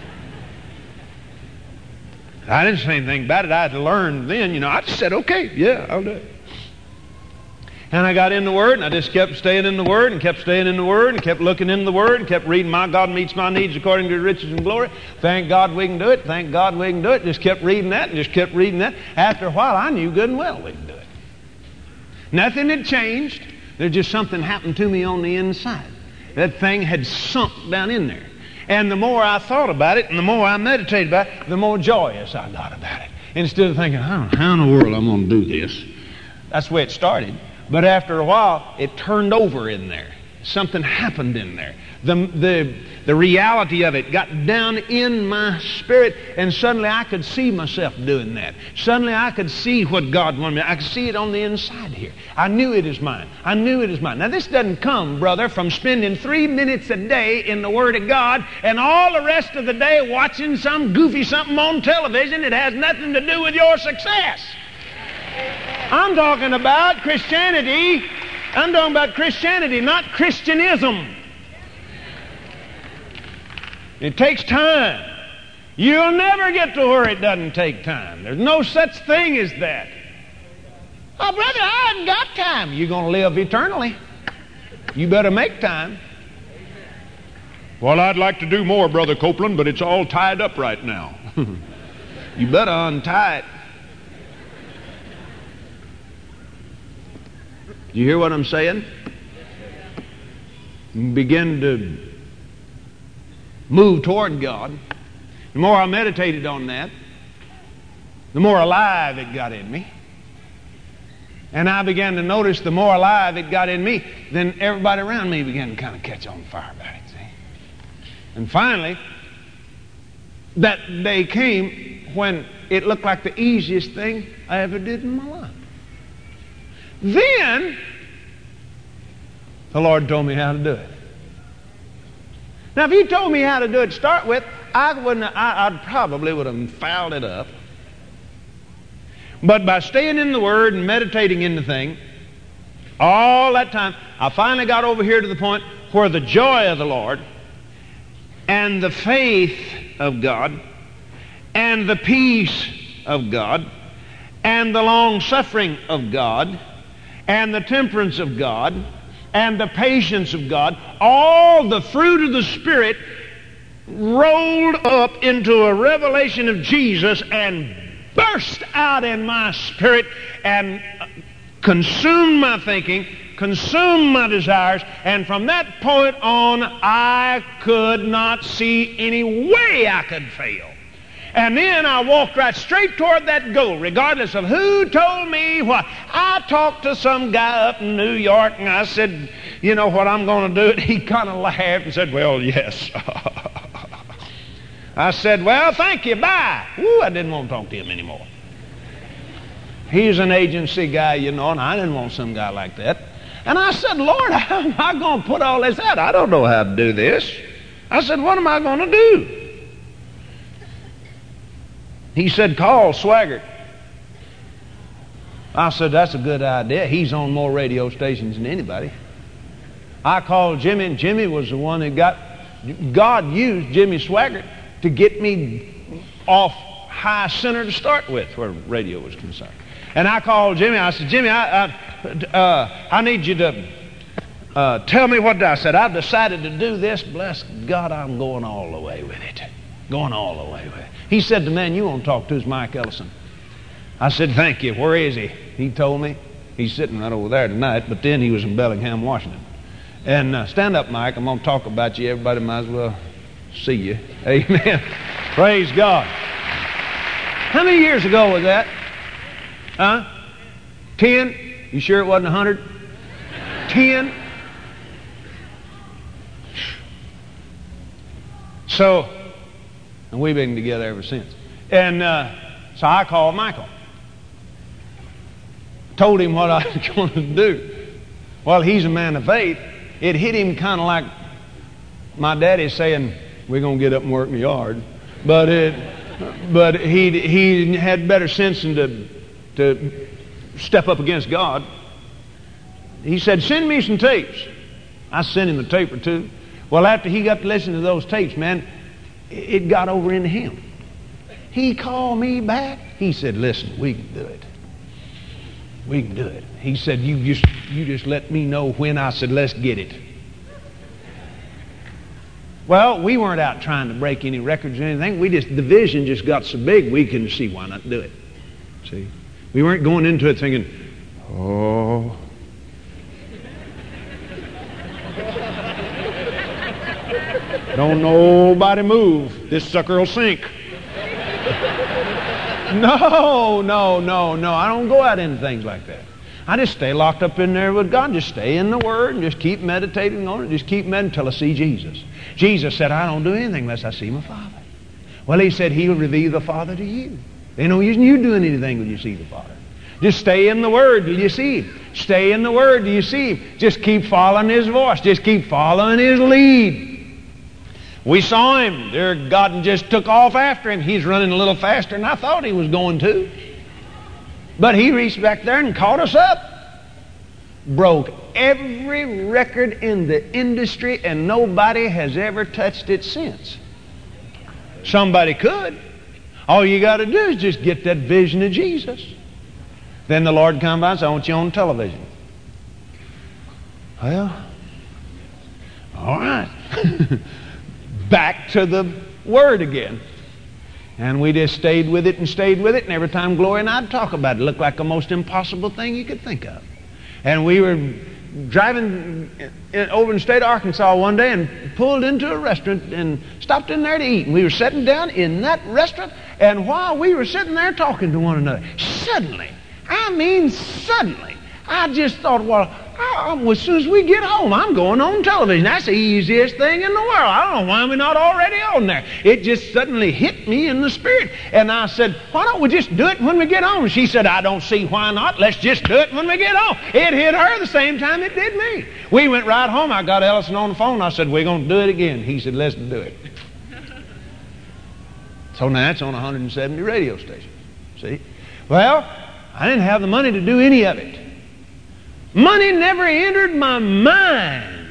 I didn't say anything about it. I had to learn then. I just said, okay, yeah, I'll do it. And I got in the Word, and I just kept staying in the Word, and kept staying in the Word, and kept looking in the Word, and kept reading, my God meets my needs according to His riches and glory. Thank God we can do it. Thank God we can do it. Just kept reading that, and just kept reading that. After a while, I knew good and well we could do it. Nothing had changed. There's just something happened to me on the inside. That thing had sunk down in there. And the more I thought about it, and the more I meditated about it, the more joyous I got about it. Instead of thinking, how in the world I'm going to do this? That's the way it started. But after a while, it turned over in there. Something happened in there. The reality of it got down in my spirit, and suddenly I could see myself doing that. Suddenly I could see what God wanted me. I could see it on the inside here. I knew it is mine. I knew it is mine. Now this doesn't come, brother, from spending 3 minutes a day in the Word of God and all the rest of the day watching some goofy something on television. It has nothing to do with your success. I'm talking about Christianity. I'm talking about Christianity, not Christianism. It takes time. You'll never get to where it doesn't take time. There's no such thing as that. Oh, brother, I haven't got time. You're going to live eternally. You better make time. Well, I'd like to do more, Brother Copeland, but it's all tied up right now. You better untie it. Do you hear what I'm saying? Begin to move toward God. The more I meditated on that, the more alive it got in me. And I began to notice the more alive it got in me, then everybody around me began to kind of catch on fire about it. See? And finally, that day came when it looked like the easiest thing I ever did in my life. Then the Lord told me how to do it. Now, if He told me how to do it to start with, I probably would have fouled it up. But by staying in the Word and meditating in the thing, all that time, I finally got over here to the point where the joy of the Lord and the faith of God and the peace of God and the long-suffering of God and the temperance of God and the patience of God, all the fruit of the Spirit rolled up into a revelation of Jesus and burst out in my spirit and consumed my thinking, consumed my desires, and from that point on I could not see any way I could fail. And then I walked right straight toward that goal, regardless of who told me what. I talked to some guy up in New York, and I said, you know what I'm going to do? He kind of laughed and said, well, yes. I said, well, thank you, bye. Ooh, I didn't want to talk to him anymore. He's an agency guy, you know, and I didn't want some guy like that. And I said, Lord, how am I going to put all this out? I don't know how to do this. I said, what am I going to do? He said, call Swaggart. I said, that's a good idea. He's on more radio stations than anybody. I called Jimmy, and Jimmy was the one that God used Jimmy Swaggart to get me off high center to start with where radio was concerned. And I called Jimmy. I said, Jimmy, I need you to tell me what I said. I've decided to do this. Bless God, I'm going all the way with it. Going all the way with it. He said, the man you want to talk to is Mike Ellison. I said, thank you. Where is he? He told me. He's sitting right over there tonight, but then he was in Bellingham, Washington. And stand up, Mike. I'm going to talk about you. Everybody might as well see you. Amen. Praise God. How many years ago was that? Huh? 10? You sure it wasn't 100? 10? So, and we've been together ever since. And so I called Michael. Told him what I was going to do. Well, he's a man of faith. It hit him kind of like my daddy's saying, we're going to get up and work in the yard. But he had better sense than to step up against God. He said, send me some tapes. I sent him a tape or two. Well, after he got to listen to those tapes, man, it got over into him. He called me back. He said, listen, we can do it. We can do it. He said, you just let me know when. I said, let's get it. Well, we weren't out trying to break any records or anything. The vision just got so big, we couldn't see why not do it. See? We weren't going into it thinking, oh. Don't nobody move. This sucker will sink. No. I don't go out into things like that. I just stay locked up in there with God. Just stay in the Word and just keep meditating on it. Just keep meditating until I see Jesus. Jesus said, I don't do anything unless I see my Father. Well, he said he'll reveal the Father to you. There's no use in you doing anything when you see the Father. Just stay in the Word till you see Him. Stay in the Word till you see Him. Just keep following His voice. Just keep following His lead. We saw him. There, God just took off after him. He's running a little faster than I thought he was going to. But he reached back there and caught us up. Broke every record in the industry, and nobody has ever touched it since. Somebody could. All you got to do is just get that vision of Jesus. Then the Lord come by and say, I want you on television. Well, all right. Back to the Word again. And we just stayed with it, and every time Gloria and I'd talk about it, it looked like the most impossible thing you could think of. And we were driving over in the state of Arkansas one day and pulled into a restaurant and stopped in there to eat. And we were sitting down in that restaurant, and while we were sitting there talking to one another, suddenly, I just thought, well, as soon as we get home, I'm going on television. That's the easiest thing in the world. I don't know why we're not already on there. It just suddenly hit me in the spirit. And I said, why don't we just do it when we get home? She said, I don't see why not. Let's just do it when we get home. It hit her the same time it did me. We went right home. I got Ellison on the phone. I said, we're going to do it again. He said, let's do it. So now it's on 170 radio stations. See? Well, I didn't have the money to do any of it. Money never entered my mind.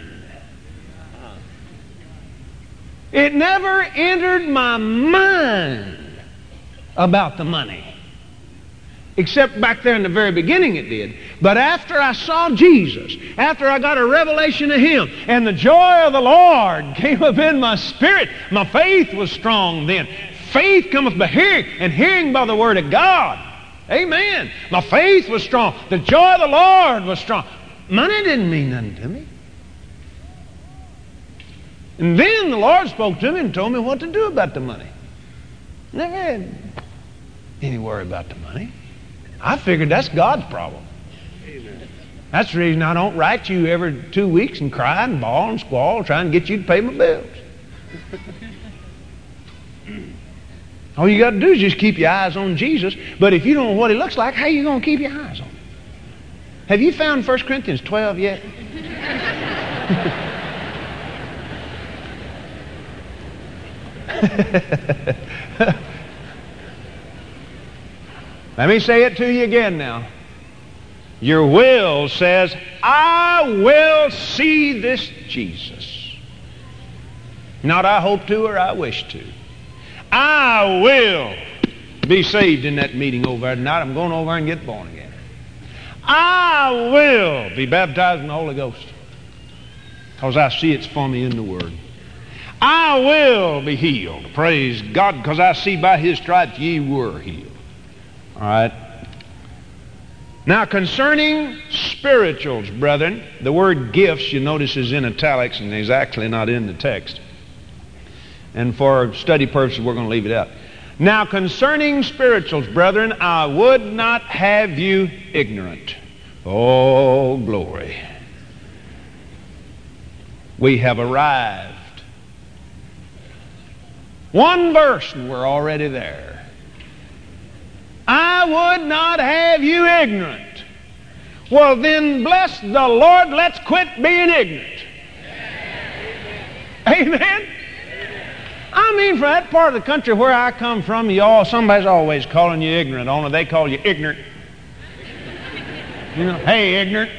It never entered my mind about the money. Except back there in the very beginning it did. But after I saw Jesus, after I got a revelation of Him, and the joy of the Lord came up in my spirit, my faith was strong then. Faith cometh by hearing, and hearing by the Word of God. Amen. My faith was strong. The joy of the Lord was strong. Money didn't mean nothing to me. And then the Lord spoke to me and told me what to do about the money. Never had any worry about the money. I figured that's God's problem. Amen. That's the reason I don't write you every 2 weeks and cry and bawl and squall trying to get you to pay my bills. All you got to do is just keep your eyes on Jesus. But if you don't know what He looks like, how are you going to keep your eyes on Him? Have you found 1 Corinthians 12 yet? Let me say it to you again now. Your will says, I will see this Jesus. Not I hope to or I wish to. I will be saved in that meeting over there tonight. I'm going over and get born again. I will be baptized in the Holy Ghost because I see it's for me in the Word. I will be healed. Praise God, because I see by His stripes ye were healed. All right. Now, concerning spirituals, brethren, the word gifts, you notice, is in italics and is actually not in the text. And for study purposes, we're going to leave it out. Now, concerning spirituals, brethren, I would not have you ignorant. Oh, glory. We have arrived. One verse and we're already there. I would not have you ignorant. Well, then, bless the Lord, let's quit being ignorant. Amen? I mean, for that part of the country where I come from, somebody's always calling you ignorant. Only they call you ignorant. You know, hey, ignorant.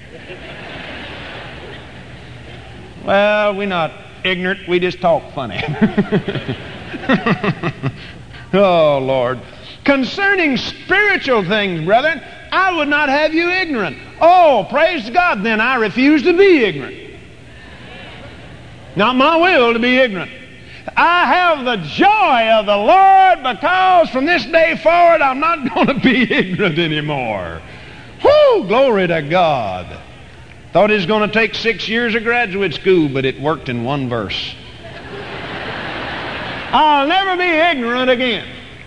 Well, we're not ignorant. We just talk funny. Oh, Lord. Concerning spiritual things, brethren, I would not have you ignorant. Oh, praise God, then I refuse to be ignorant. Not my will to be ignorant. I have the joy of the Lord because from this day forward I'm not going to be ignorant anymore. Whoo, glory to God. Thought it was going to take 6 years of graduate school, but it worked in one verse. I'll never be ignorant again.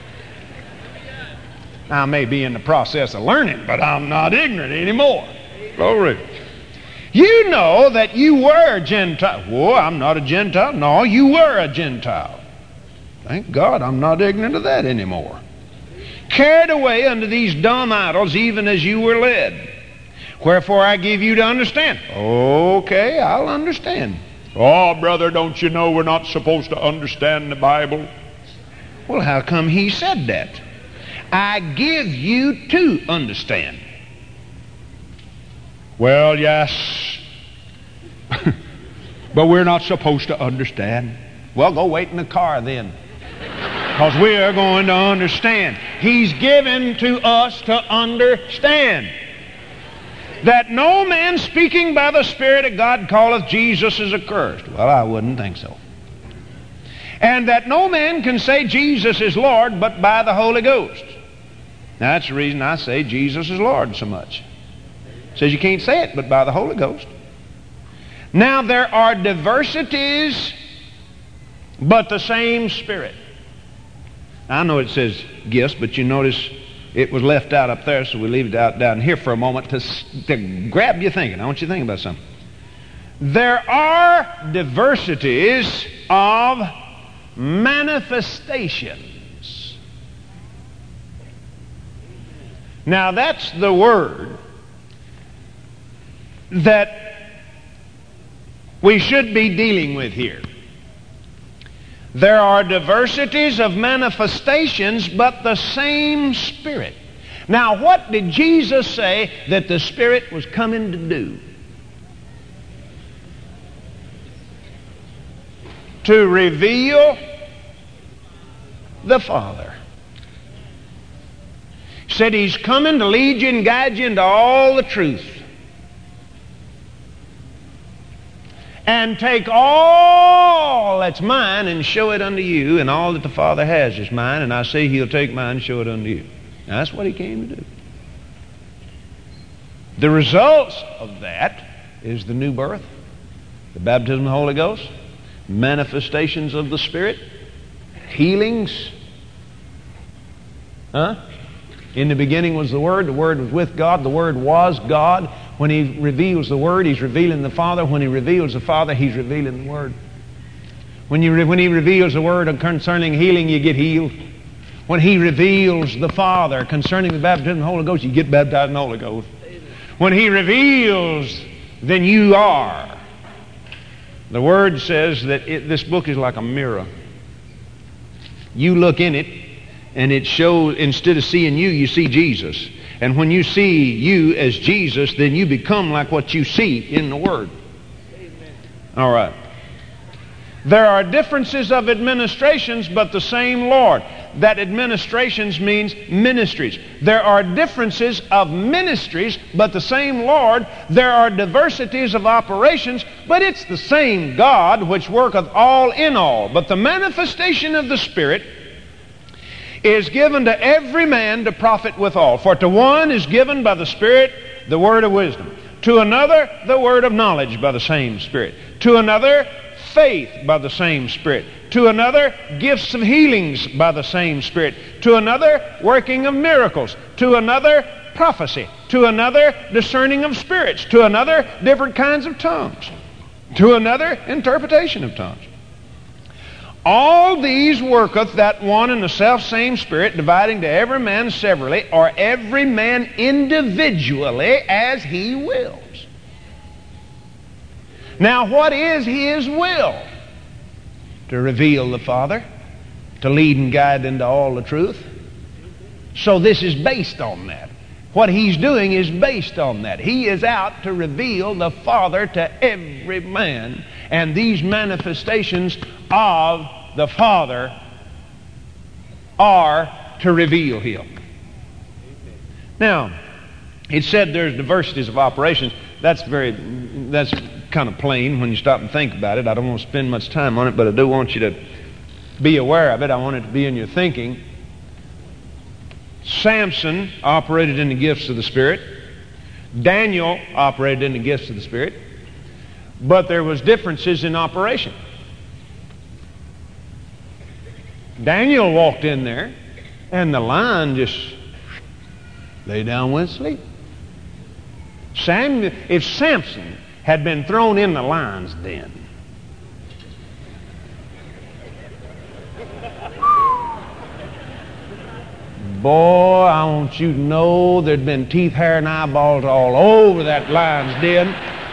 I may be in the process of learning, but I'm not ignorant anymore. Glory. You know that you were a Gentile. Whoa, I'm not a Gentile. No, you were a Gentile. Thank God I'm not ignorant of that anymore. Carried away unto these dumb idols, even as you were led. Wherefore I give you to understand. Okay, I'll understand. Oh, brother, don't you know we're not supposed to understand the Bible? Well, how come he said that? I give you to understand. Well, yes. But we're not supposed to understand. Well, go wait in the car then. Because we are going to understand. He's given to us to understand. That no man speaking by the Spirit of God calleth Jesus as accursed. Well, I wouldn't think so. And that no man can say Jesus is Lord but by the Holy Ghost. Now, that's the reason I say Jesus is Lord so much. It says you can't say it but by the Holy Ghost. Now, there are diversities, but the same Spirit. I know it says gifts, but you notice it was left out up there, so we leave it out down here for a moment to grab you thinking. I want you to think about something. There are diversities of manifestations. Now, that's the word that we should be dealing with here. There are diversities of manifestations, but the same Spirit. Now, what did Jesus say that the Spirit was coming to do? To reveal the Father. He said He's coming to lead you and guide you into all the truth. And take all that's mine and show it unto you, and all that the Father has is mine, and I say He'll take mine and show it unto you. Now, that's what He came to do. The results of that is the new birth, the baptism of the Holy Ghost, manifestations of the Spirit, healings. In the beginning was the Word was with God, the Word was God. When He reveals the Word, He's revealing the Father. When He reveals the Father, He's revealing the Word. When He reveals the Word concerning healing, you get healed. When He reveals the Father concerning the baptism of the Holy Ghost, you get baptized in the Holy Ghost. When He reveals, then you are. The Word says that this book is like a mirror. You look in it, and it shows, instead of seeing you, you see Jesus. And when you see you as Jesus, then you become like what you see in the Word. Amen. All right. There are differences of administrations, but the same Lord. That administrations means ministries. There are differences of ministries, but the same Lord. There are diversities of operations, but it's the same God which worketh all in all. But the manifestation of the Spirit is given to every man to profit withal. For to one is given by the Spirit the word of wisdom, to another the word of knowledge by the same Spirit, to another faith by the same Spirit, to another gifts of healings by the same Spirit, to another working of miracles, to another prophecy, to another discerning of spirits, to another different kinds of tongues, to another interpretation of tongues. All these worketh that one and the self-same Spirit, dividing to every man severally, or every man individually, as he wills. Now, what is His will? To reveal the Father, to lead and guide into all the truth. So this is based on that. What He's doing is based on that. He is out to reveal the Father to every man. And these manifestations of the Father are to reveal Him. Now, it said there's diversities of operations. That's kind of plain when you stop and think about it. I don't want to spend much time on it, but I do want you to be aware of it. I want it to be in your thinking. Samson operated in the gifts of the Spirit. Daniel operated in the gifts of the Spirit. But there was differences in operation. Daniel walked in there, and the lion just lay down and went to sleep. If Samson had been thrown in the lion's den, boy, I want you to know there'd been teeth, hair, and eyeballs all over that lion's den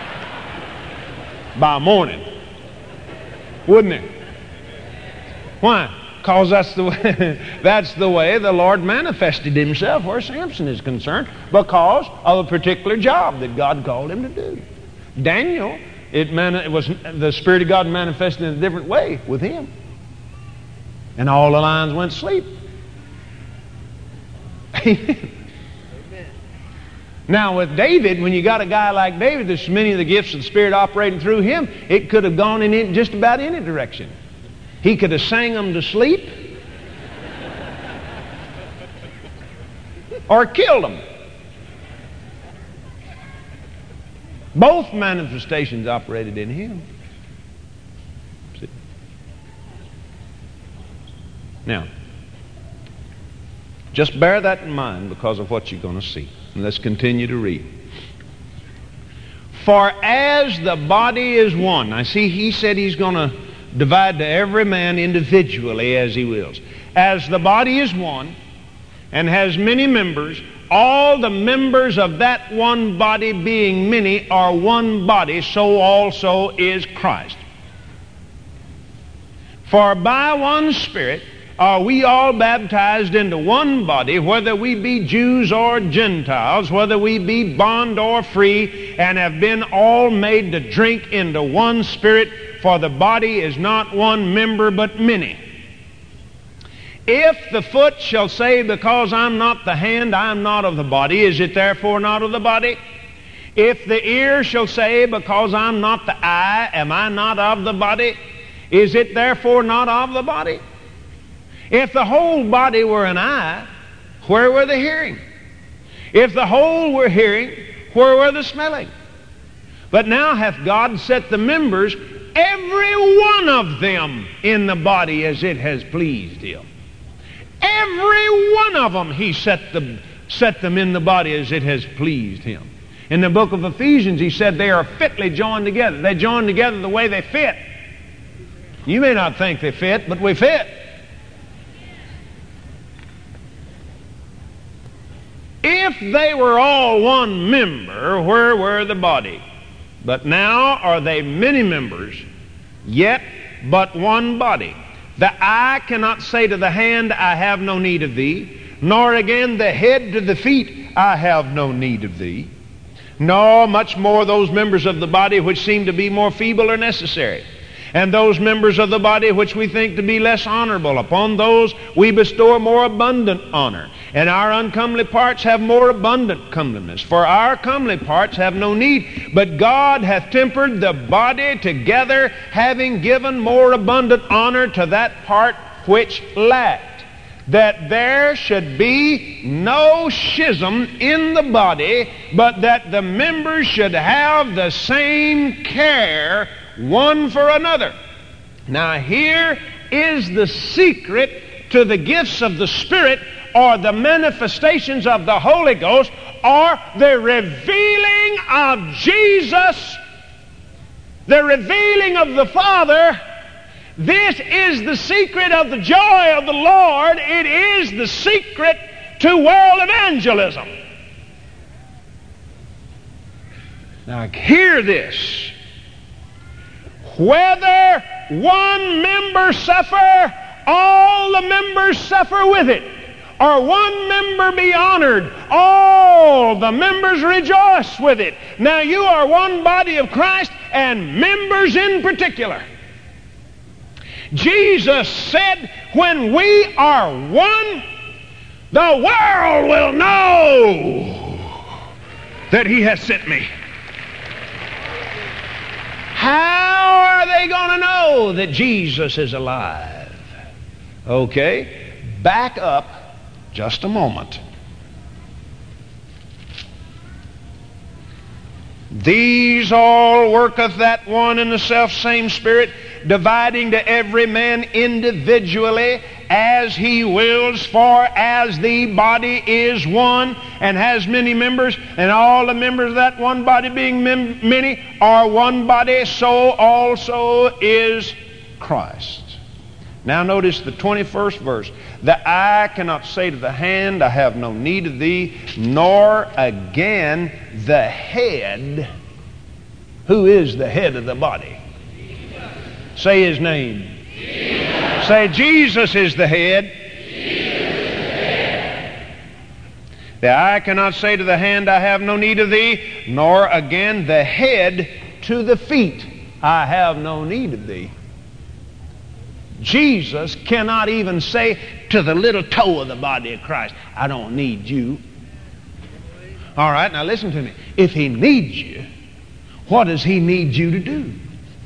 by morning. Wouldn't there? Why? Because that's the way the Lord manifested Himself where Samson is concerned, because of a particular job that God called him to do. Daniel, it was the Spirit of God manifested in a different way with him. And all the lions went to sleep. Amen. Now with David, when you got a guy like David, there's many of the gifts of the Spirit operating through him, it could have gone in just about any direction. He could have sang them to sleep or killed them. Both manifestations operated in him. See? Now, just bear that in mind because of what you're going to see. And let's continue to read. For as the body is one. Now see, he said he's going to divide to every man individually as he wills. As the body is one and has many members, all the members of that one body being many are one body, so also is Christ. For by one Spirit are we all baptized into one body, whether we be Jews or Gentiles, whether we be bond or free, and have been all made to drink into one Spirit, for the body is not one member but many. If the foot shall say, because I'm not the hand, I'm not of the body, is it therefore not of the body? If the ear shall say, because I'm not the eye, am I not of the body? Is it therefore not of the body? If the whole body were an eye, where were the hearing? If the whole were hearing, where were the smelling? But now hath God set the members, every one of them, in the body as it has pleased Him. Every one of them He set them in the body as it has pleased Him. In the book of Ephesians He said they are fitly joined together. They join together the way they fit. You may not think they fit, but we fit. If If they were all one member, where were the body? But now are they many members, yet but one body. The eye cannot say to the hand, I have no need of thee, nor again the head to the feet, I have no need of thee. Nor much more those members of the body which seem to be more feeble are necessary. And those members of the body which we think to be less honorable, upon those we bestow more abundant honor. And our uncomely parts have more abundant comeliness. For our comely parts have no need, but God hath tempered the body together, having given more abundant honor to that part which lacked, that there should be no schism in the body, but that the members should have the same care one for another. Now here is the secret to the gifts of the Spirit, or the manifestations of the Holy Ghost, or the revealing of Jesus, the revealing of the Father. This is the secret of the joy of the Lord. It is the secret to world evangelism. Now hear this. Whether one member suffer, all the members suffer with it. Or one member be honored, all the members rejoice with it. Now you are one body of Christ, and members in particular. Jesus said, when we are one, the world will know that He has sent me. How are they going to know that Jesus is alive? Okay, back up just a moment. These all worketh that one and the selfsame Spirit, dividing to every man individually as He wills. For as the body is one and has many members, and all the members of that one body being many are one body, so also is Christ. Now notice the 21st verse. The eye cannot say to the hand, I have no need of thee, nor again the head. Who is the head of the body? Say His name. Jesus. Say, Jesus is the head. Jesus is the head. The eye cannot say to the hand, I have no need of thee, nor again the head to the feet, I have no need of thee. Jesus cannot even say to the little toe of the body of Christ, I don't need you. All right, now listen to me. If He needs you, what does He need you to do?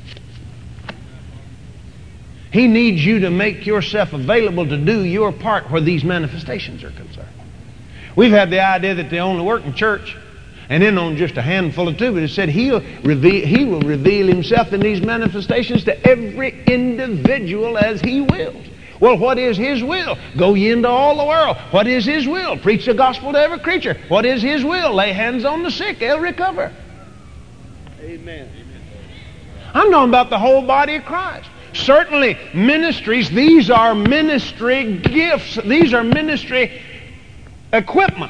He needs you to make yourself available to do your part where these manifestations are concerned. We've had the idea that they only work in church, and then on just a handful of two, but it said He will reveal Himself in these manifestations to every individual as He wills. Well, what is His will? Go ye into all the world. What is His will? Preach the gospel to every creature. What is His will? Lay hands on the sick, they'll recover. Amen. I'm talking about the whole body of Christ. Certainly ministries, these are ministry gifts. These are ministry equipment.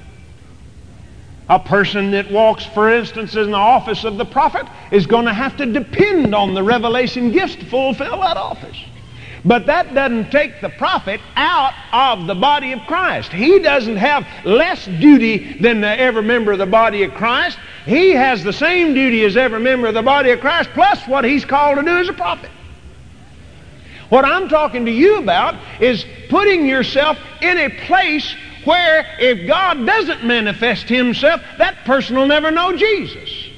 A person that walks, for instance, in the office of the prophet is going to have to depend on the revelation gifts to fulfill that office. But that doesn't take the prophet out of the body of Christ. He doesn't have less duty than every member of the body of Christ. He has the same duty as every member of the body of Christ, plus what he's called to do as a prophet. What I'm talking to you about is putting yourself in a place where if God doesn't manifest Himself, that person will never know Jesus.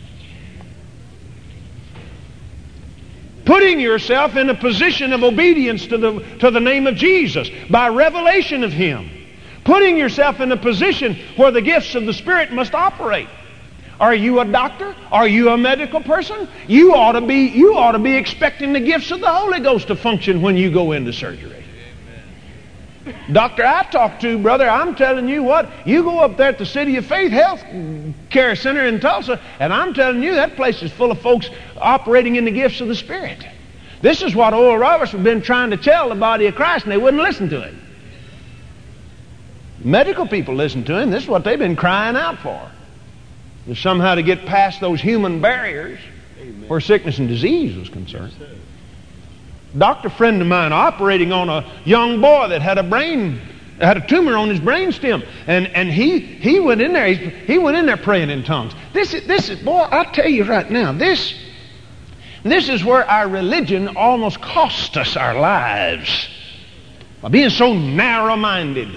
Putting yourself in a position of obedience to the name of Jesus by revelation of Him. Putting yourself in a position where the gifts of the Spirit must operate. Are you a doctor? Are you a medical person? You ought to be expecting the gifts of the Holy Ghost to function when you go into surgery. Doctor I talked to, brother, I'm telling you what, you go up there at the City of Faith Health Care Center in Tulsa, and I'm telling you that place is full of folks operating in the gifts of the Spirit. This is what Oral Roberts has been trying to tell the body of Christ, and they wouldn't listen to it. Medical people listen to him. This is what they've been crying out for. Is somehow to get past those human barriers where sickness and disease was concerned. Doctor friend of mine operating on a young boy that had a tumor on his brainstem, and he went in there. He went in there praying in tongues. This is boy. I tell you right now, this is where our religion almost cost us our lives by being so narrow-minded.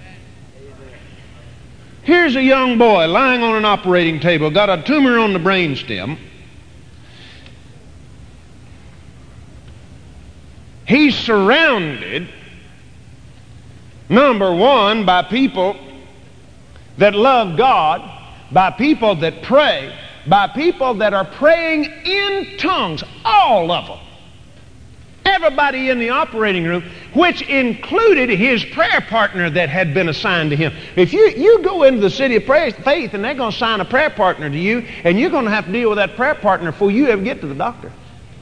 Here's a young boy lying on an operating table, got a tumor on the brainstem. He's surrounded, number one, by people that love God, by people that pray, by people that are praying in tongues, all of them. Everybody in the operating room, which included his prayer partner that had been assigned to him. If you go into the City of Faith and they're going to assign a prayer partner to you, and you're going to have to deal with that prayer partner before you ever get to the doctor.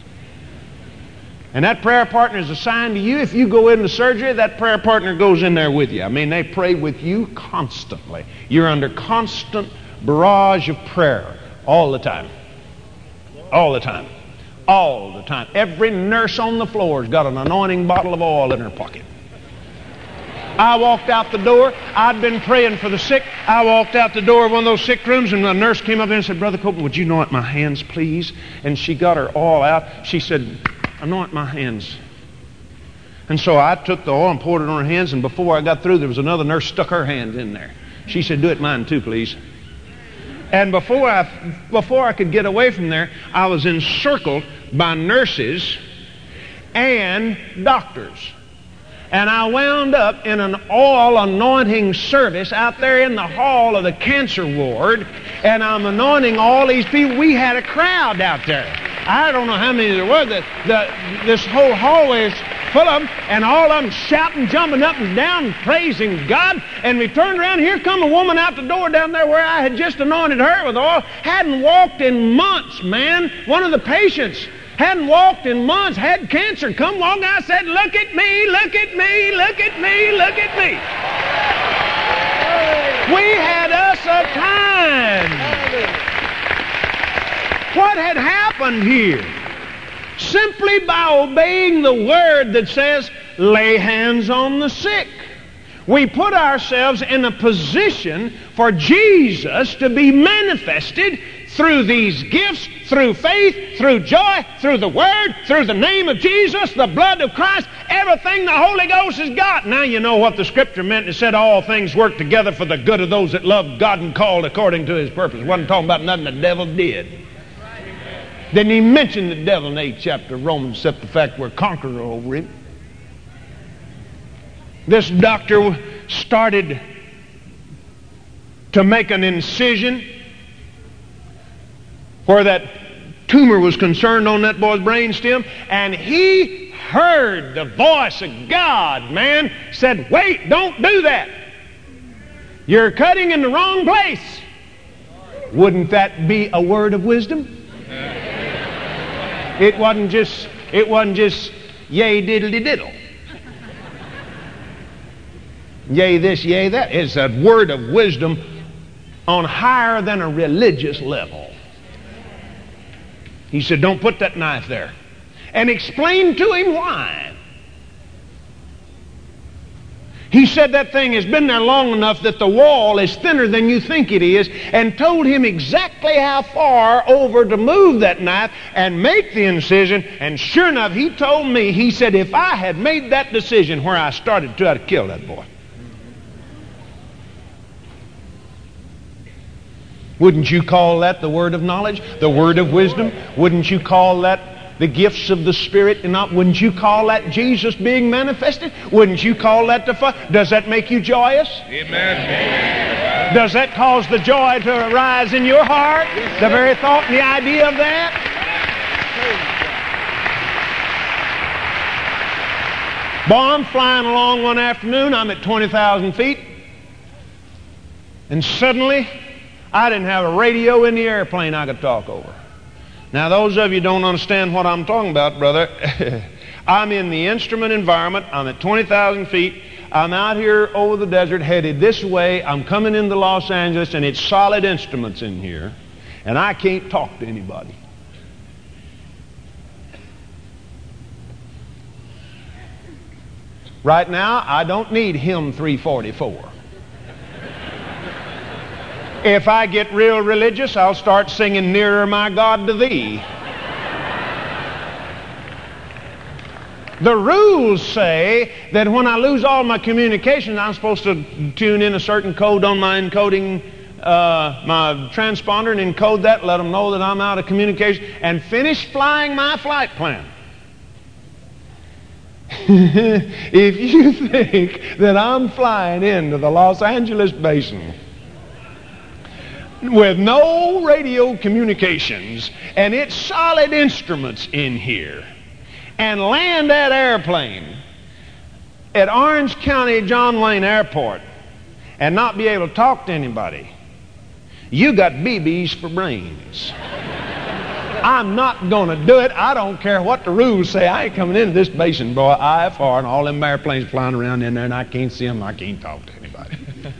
And that prayer partner is assigned to you. If you go into surgery, that prayer partner goes in there with you. I mean, they pray with you constantly. You're under constant barrage of prayer all the time. All the time. All the time. Every nurse on the floor has got an anointing bottle of oil in her pocket. I walked out the door. I'd been praying for the sick. I walked out the door of one of those sick rooms, and the nurse came up and said, "Brother Copeland, would you anoint my hands, please?" And she got her oil out. She said, "Anoint my hands." And so I took the oil and poured it on her hands, and before I got through, there was another nurse stuck her hand in there. She said, "Do it mine too, please." And before I could get away from there, I was encircled by nurses and doctors. And I wound up in an oil anointing service out there in the hall of the cancer ward, and I'm anointing all these people. We had a crowd out there. I don't know how many there were. This whole hallway is full of them, and all of them shouting, jumping up and down, praising God. And we turned around, here come a woman out the door down there where I had just anointed her with oil. Hadn't walked in months, man. One of the patients hadn't walked in months, had cancer. Come walking. I said, "Look at me, look at me, look at me, look at me." We had us a time. What had happened here? Simply by obeying the word that says, lay hands on the sick, we put ourselves in a position for Jesus to be manifested through these gifts, through faith, through joy, through the Word, through the name of Jesus, the blood of Christ, everything the Holy Ghost has got. Now you know what the Scripture meant. It said all things work together for the good of those that love God and called according to His purpose. It wasn't talking about nothing the devil did. Didn't even mention the devil in the 8th chapter of Romans, except the fact we're conqueror over him. This doctor started to make an incision where that tumor was concerned on that boy's brainstem, and he heard the voice of God, man, said, "Wait, don't do that. You're cutting in the wrong place." Wouldn't that be a word of wisdom? It wasn't just yay diddly diddle. Yay this, yay that. It's a word of wisdom on higher than a religious level. He said, "Don't put that knife there." And explained to him why. He said that thing has been there long enough that the wall is thinner than you think it is, and told him exactly how far over to move that knife and make the incision. And sure enough, he told me, he said, if I had made that decision where I started to, I'd have killed that boy. Wouldn't you call that the word of knowledge, the word of wisdom? Wouldn't you call that the gifts of the Spirit? And wouldn't you call that Jesus being manifested? Wouldn't you call that the fun? Does that make you joyous? Amen. Does that cause the joy to arise in your heart? The very thought and the idea of that? Boy, I'm flying along one afternoon. I'm at 20,000 feet. And suddenly, I didn't have a radio in the airplane I could talk over. Now, those of you don't understand what I'm talking about, brother. I'm in the instrument environment. I'm at 20,000 feet. I'm out here over the desert headed this way. I'm coming into Los Angeles, and it's solid instruments in here, and I can't talk to anybody. Right now, I don't need hymn 344. If I get real religious, I'll start singing Nearer My God to Thee. The rules say that when I lose all my communications, I'm supposed to tune in a certain code on my encoding, my transponder, and encode that, let them know that I'm out of communication, and finish flying my flight plan. If you think that I'm flying into the Los Angeles basin with no radio communications, and it's solid instruments in here, and land that airplane at Orange County John Wayne Airport and not be able to talk to anybody, you got BBs for brains. I'm not going to do it. I don't care what the rules say. I ain't coming into this basin, boy, IFR, and all them airplanes flying around in there, and I can't see them. I can't talk to anybody.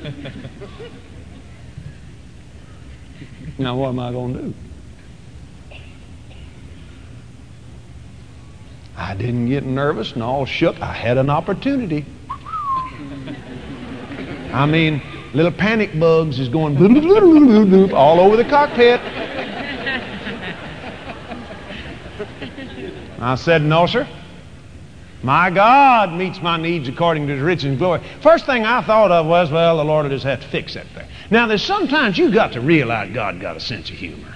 Now, what am I going to do? I didn't get nervous and all shook. I had an opportunity. I mean, little panic bugs is going bloop, bloop, bloop, bloop, bloop, all over the cockpit. I said, no, sir. My God meets my needs according to His riches and glory. First thing I thought of was, well, the Lord will just have to fix that thing. Now, there's sometimes you got to realize God got a sense of humor.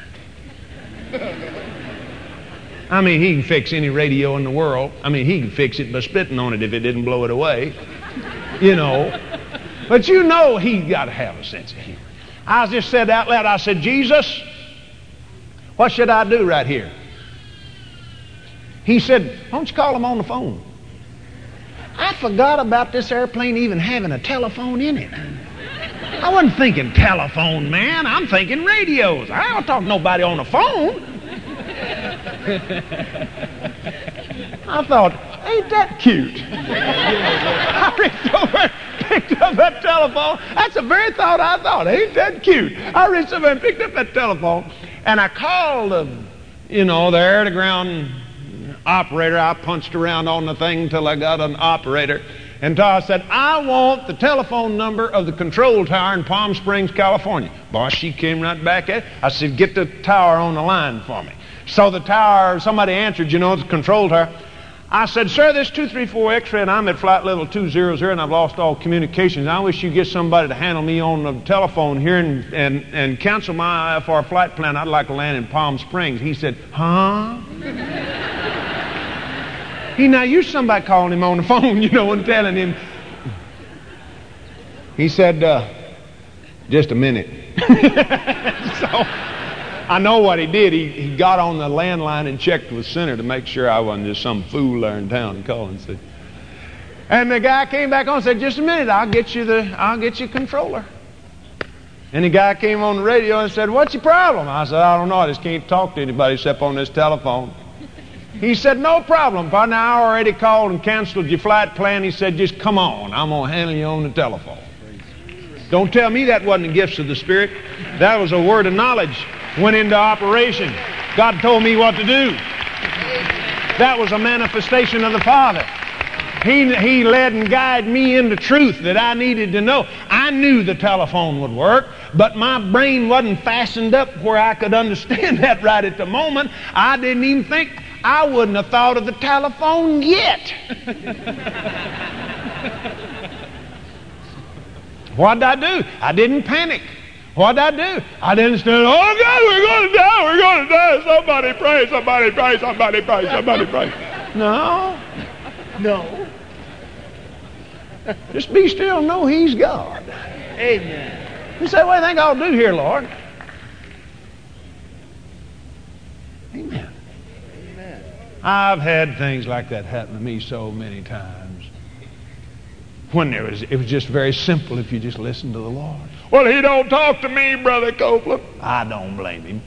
I mean, He can fix any radio in the world. I mean, He can fix it by spitting on it if it didn't blow it away. You know. But you know He's got to have a sense of humor. I just said out loud, I said, Jesus, what should I do right here? He said, why don't you call him on the phone? I forgot about this airplane even having a telephone in it. I wasn't thinking telephone, man. I'm thinking radios. I don't talk to nobody on the phone. I thought, ain't that cute? I reached over and picked up that telephone. That's the very thought I thought. Ain't that cute? I reached over and picked up that telephone, and I called the air-to-ground operator. I punched around on the thing until I got an operator. Until I said, I want the telephone number of the control tower in Palm Springs, California. Boss, she came right back at it. I said, get the tower on the line for me. So the tower, somebody answered, the control tower. I said, sir, this 234 X-ray, and I'm at flight level 200, and I've lost all communications. I wish you'd get somebody to handle me on the telephone here and cancel my IFR flight plan. I'd like to land in Palm Springs. He said, huh? He now used somebody calling him on the phone, and telling him. He said, just a minute. So I know what he did. He got on the landline and checked with center to make sure I wasn't just some fool there in town calling. And the guy came back on and said, just a minute, I'll get you controller. And the guy came on the radio and said, what's your problem? I said, I don't know. I just can't talk to anybody except on this telephone. He said, no problem, partner. I already called and canceled your flight plan. He said, just come on. I'm going to handle you on the telephone. Don't tell me that wasn't the gifts of the Spirit. That was a word of knowledge. Went into operation. God told me what to do. That was a manifestation of the Father. He led and guided me into truth that I needed to know. I knew the telephone would work, but my brain wasn't fastened up where I could understand that right at the moment. I didn't even think. I wouldn't have thought of the telephone yet. What did I do? I didn't panic. What did I do? I didn't stand, oh God, we're going to die, we're going to die. Somebody pray, somebody pray, somebody pray, somebody pray. No. Just be still and know He's God. Amen. You say, what do you think I'll do here, Lord? Amen. I've had things like that happen to me so many times. When it was just very simple if you just listen to the Lord. Well, He don't talk to me, Brother Copeland. I don't blame Him.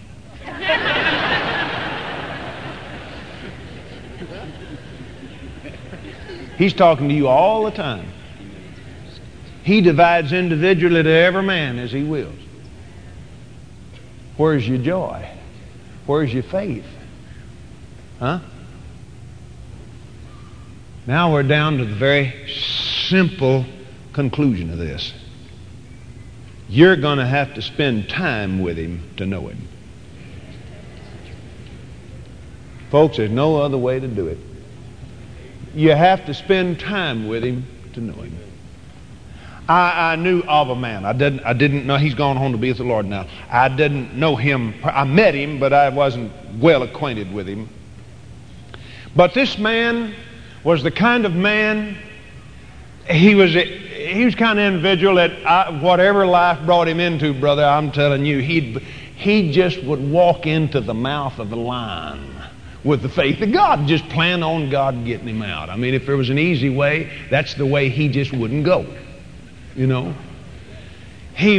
He's talking to you all the time. He divides individually to every man as He wills. Where's your joy? Where's your faith? Huh? Now we're down to the very simple conclusion of this. You're going to have to spend time with Him to know Him. Folks, there's no other way to do it. You have to spend time with Him to know Him. I knew of a man. I didn't know. He's gone home to be with the Lord now. I didn't know him. I met him, but I wasn't well acquainted with him. But this man was the kind of man, he was kind of individual that whatever life brought him into, brother, I'm telling you, he just would walk into the mouth of the lion with the faith of God. Just plan on God getting him out. I mean, if there was an easy way, that's the way he just wouldn't go. You know, he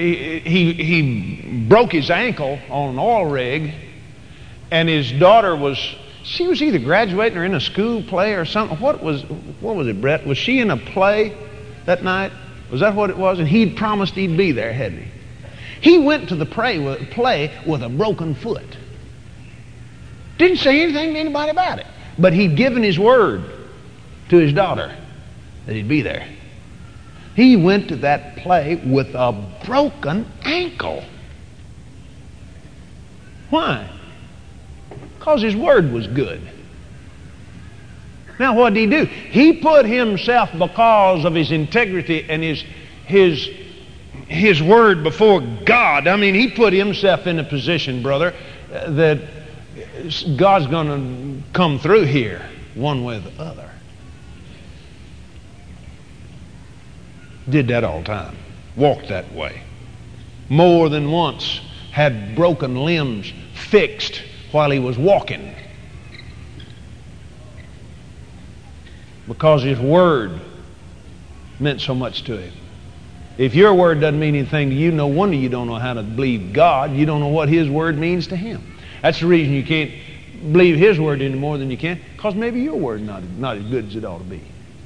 broke his ankle on an oil rig, and his daughter she was either graduating or in a school play or something. What was it, Brett? Was she in a play that night? Was that what it was? And he'd promised he'd be there, hadn't he? He went to the play with a broken foot. Didn't say anything to anybody about it, but he'd given his word to his daughter that he'd be there. He went to that play with a broken ankle. Why? Because his word was good. Now what did he do? He put himself, because of his integrity and his word before God, I mean, he put himself in a position, brother, that God's going to come through here one way or the other. Did that all the time. Walked that way. More than once had broken limbs fixed while he was walking. Because his word meant so much to him. If your word doesn't mean anything to you, no wonder you don't know how to believe God. You don't know what His word means to Him. That's the reason you can't believe His word any more than you can, because maybe your word's not as good as it ought to be.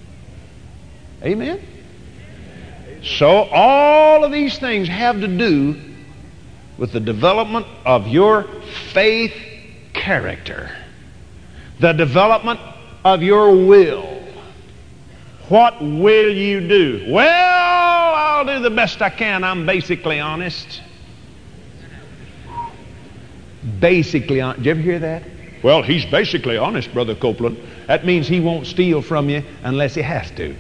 Amen? So all of these things have to do with the development of your faith character, the development of your will. What will you do? Well, I'll do the best I can. I'm basically honest. Basically honest. Did you ever hear that? Well, he's basically honest, Brother Copeland. That means he won't steal from you unless he has to.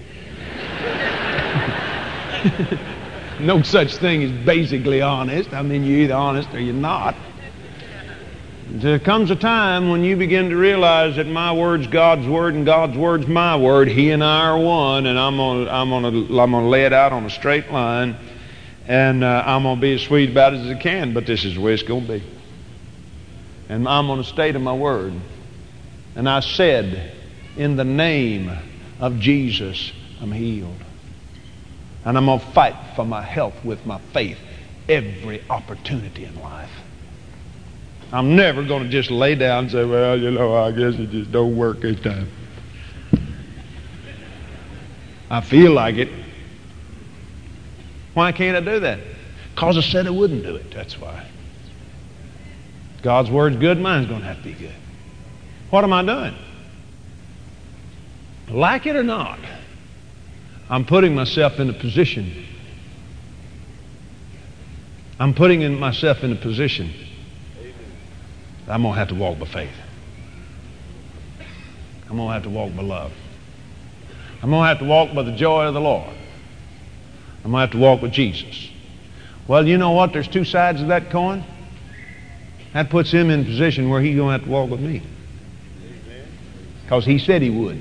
No such thing as basically honest. I mean, you're either honest or you're not. There comes a time when you begin to realize that my word's God's word and God's word's my word. He and I are one, and I'm gonna lay it out on a straight line, and I'm gonna be as sweet about it as I can. But this is the way it's gonna be, and I'm gonna stay to my word. And I said, in the name of Jesus, I'm healed. And I'm going to fight for my health with my faith every opportunity in life. I'm never going to just lay down and say, well, I guess it just don't work this time. I feel like it. Why can't I do that? Because I said I wouldn't do it. That's why. God's word's good, mine's going to have to be good. What am I doing? Like it or not, I'm putting myself in a position. I'm putting myself in a position that I'm going to have to walk by faith. I'm going to have to walk by love. I'm going to have to walk by the joy of the Lord. I'm going to have to walk with Jesus. Well, you know what? There's two sides of that coin. That puts him in a position where he's going to have to walk with me. Because he said he would.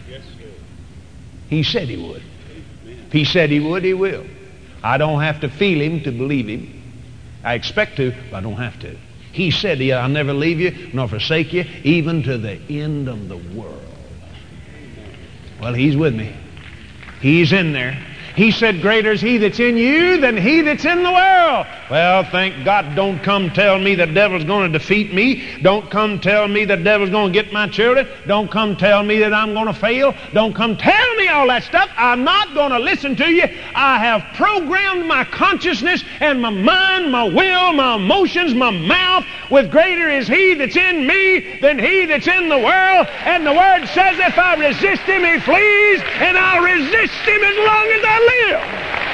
He said he would. If he said he would, he will. I don't have to feel him to believe him. I expect to, but I don't have to. He said, I'll never leave you nor forsake you, even to the end of the world. Well, he's with me. He's in there. He said, greater is he that's in you than he that's in the world. Well, thank God, don't come tell me the devil's going to defeat me. Don't come tell me the devil's going to get my children. Don't come tell me that I'm going to fail. Don't come tell me all that stuff. I'm not going to listen to you. I have programmed my consciousness and my mind, my will, my emotions, my mouth with greater is he that's in me than he that's in the world. And the Word says if I resist him, he flees, and I'll resist him as long as I live.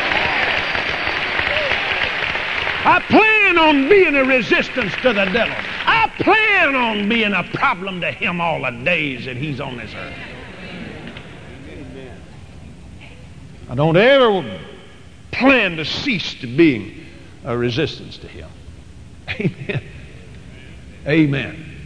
I plan on being a resistance to the devil. I plan on being a problem to him all the days that he's on this earth. I don't ever plan to cease to being a resistance to him. Amen. Amen.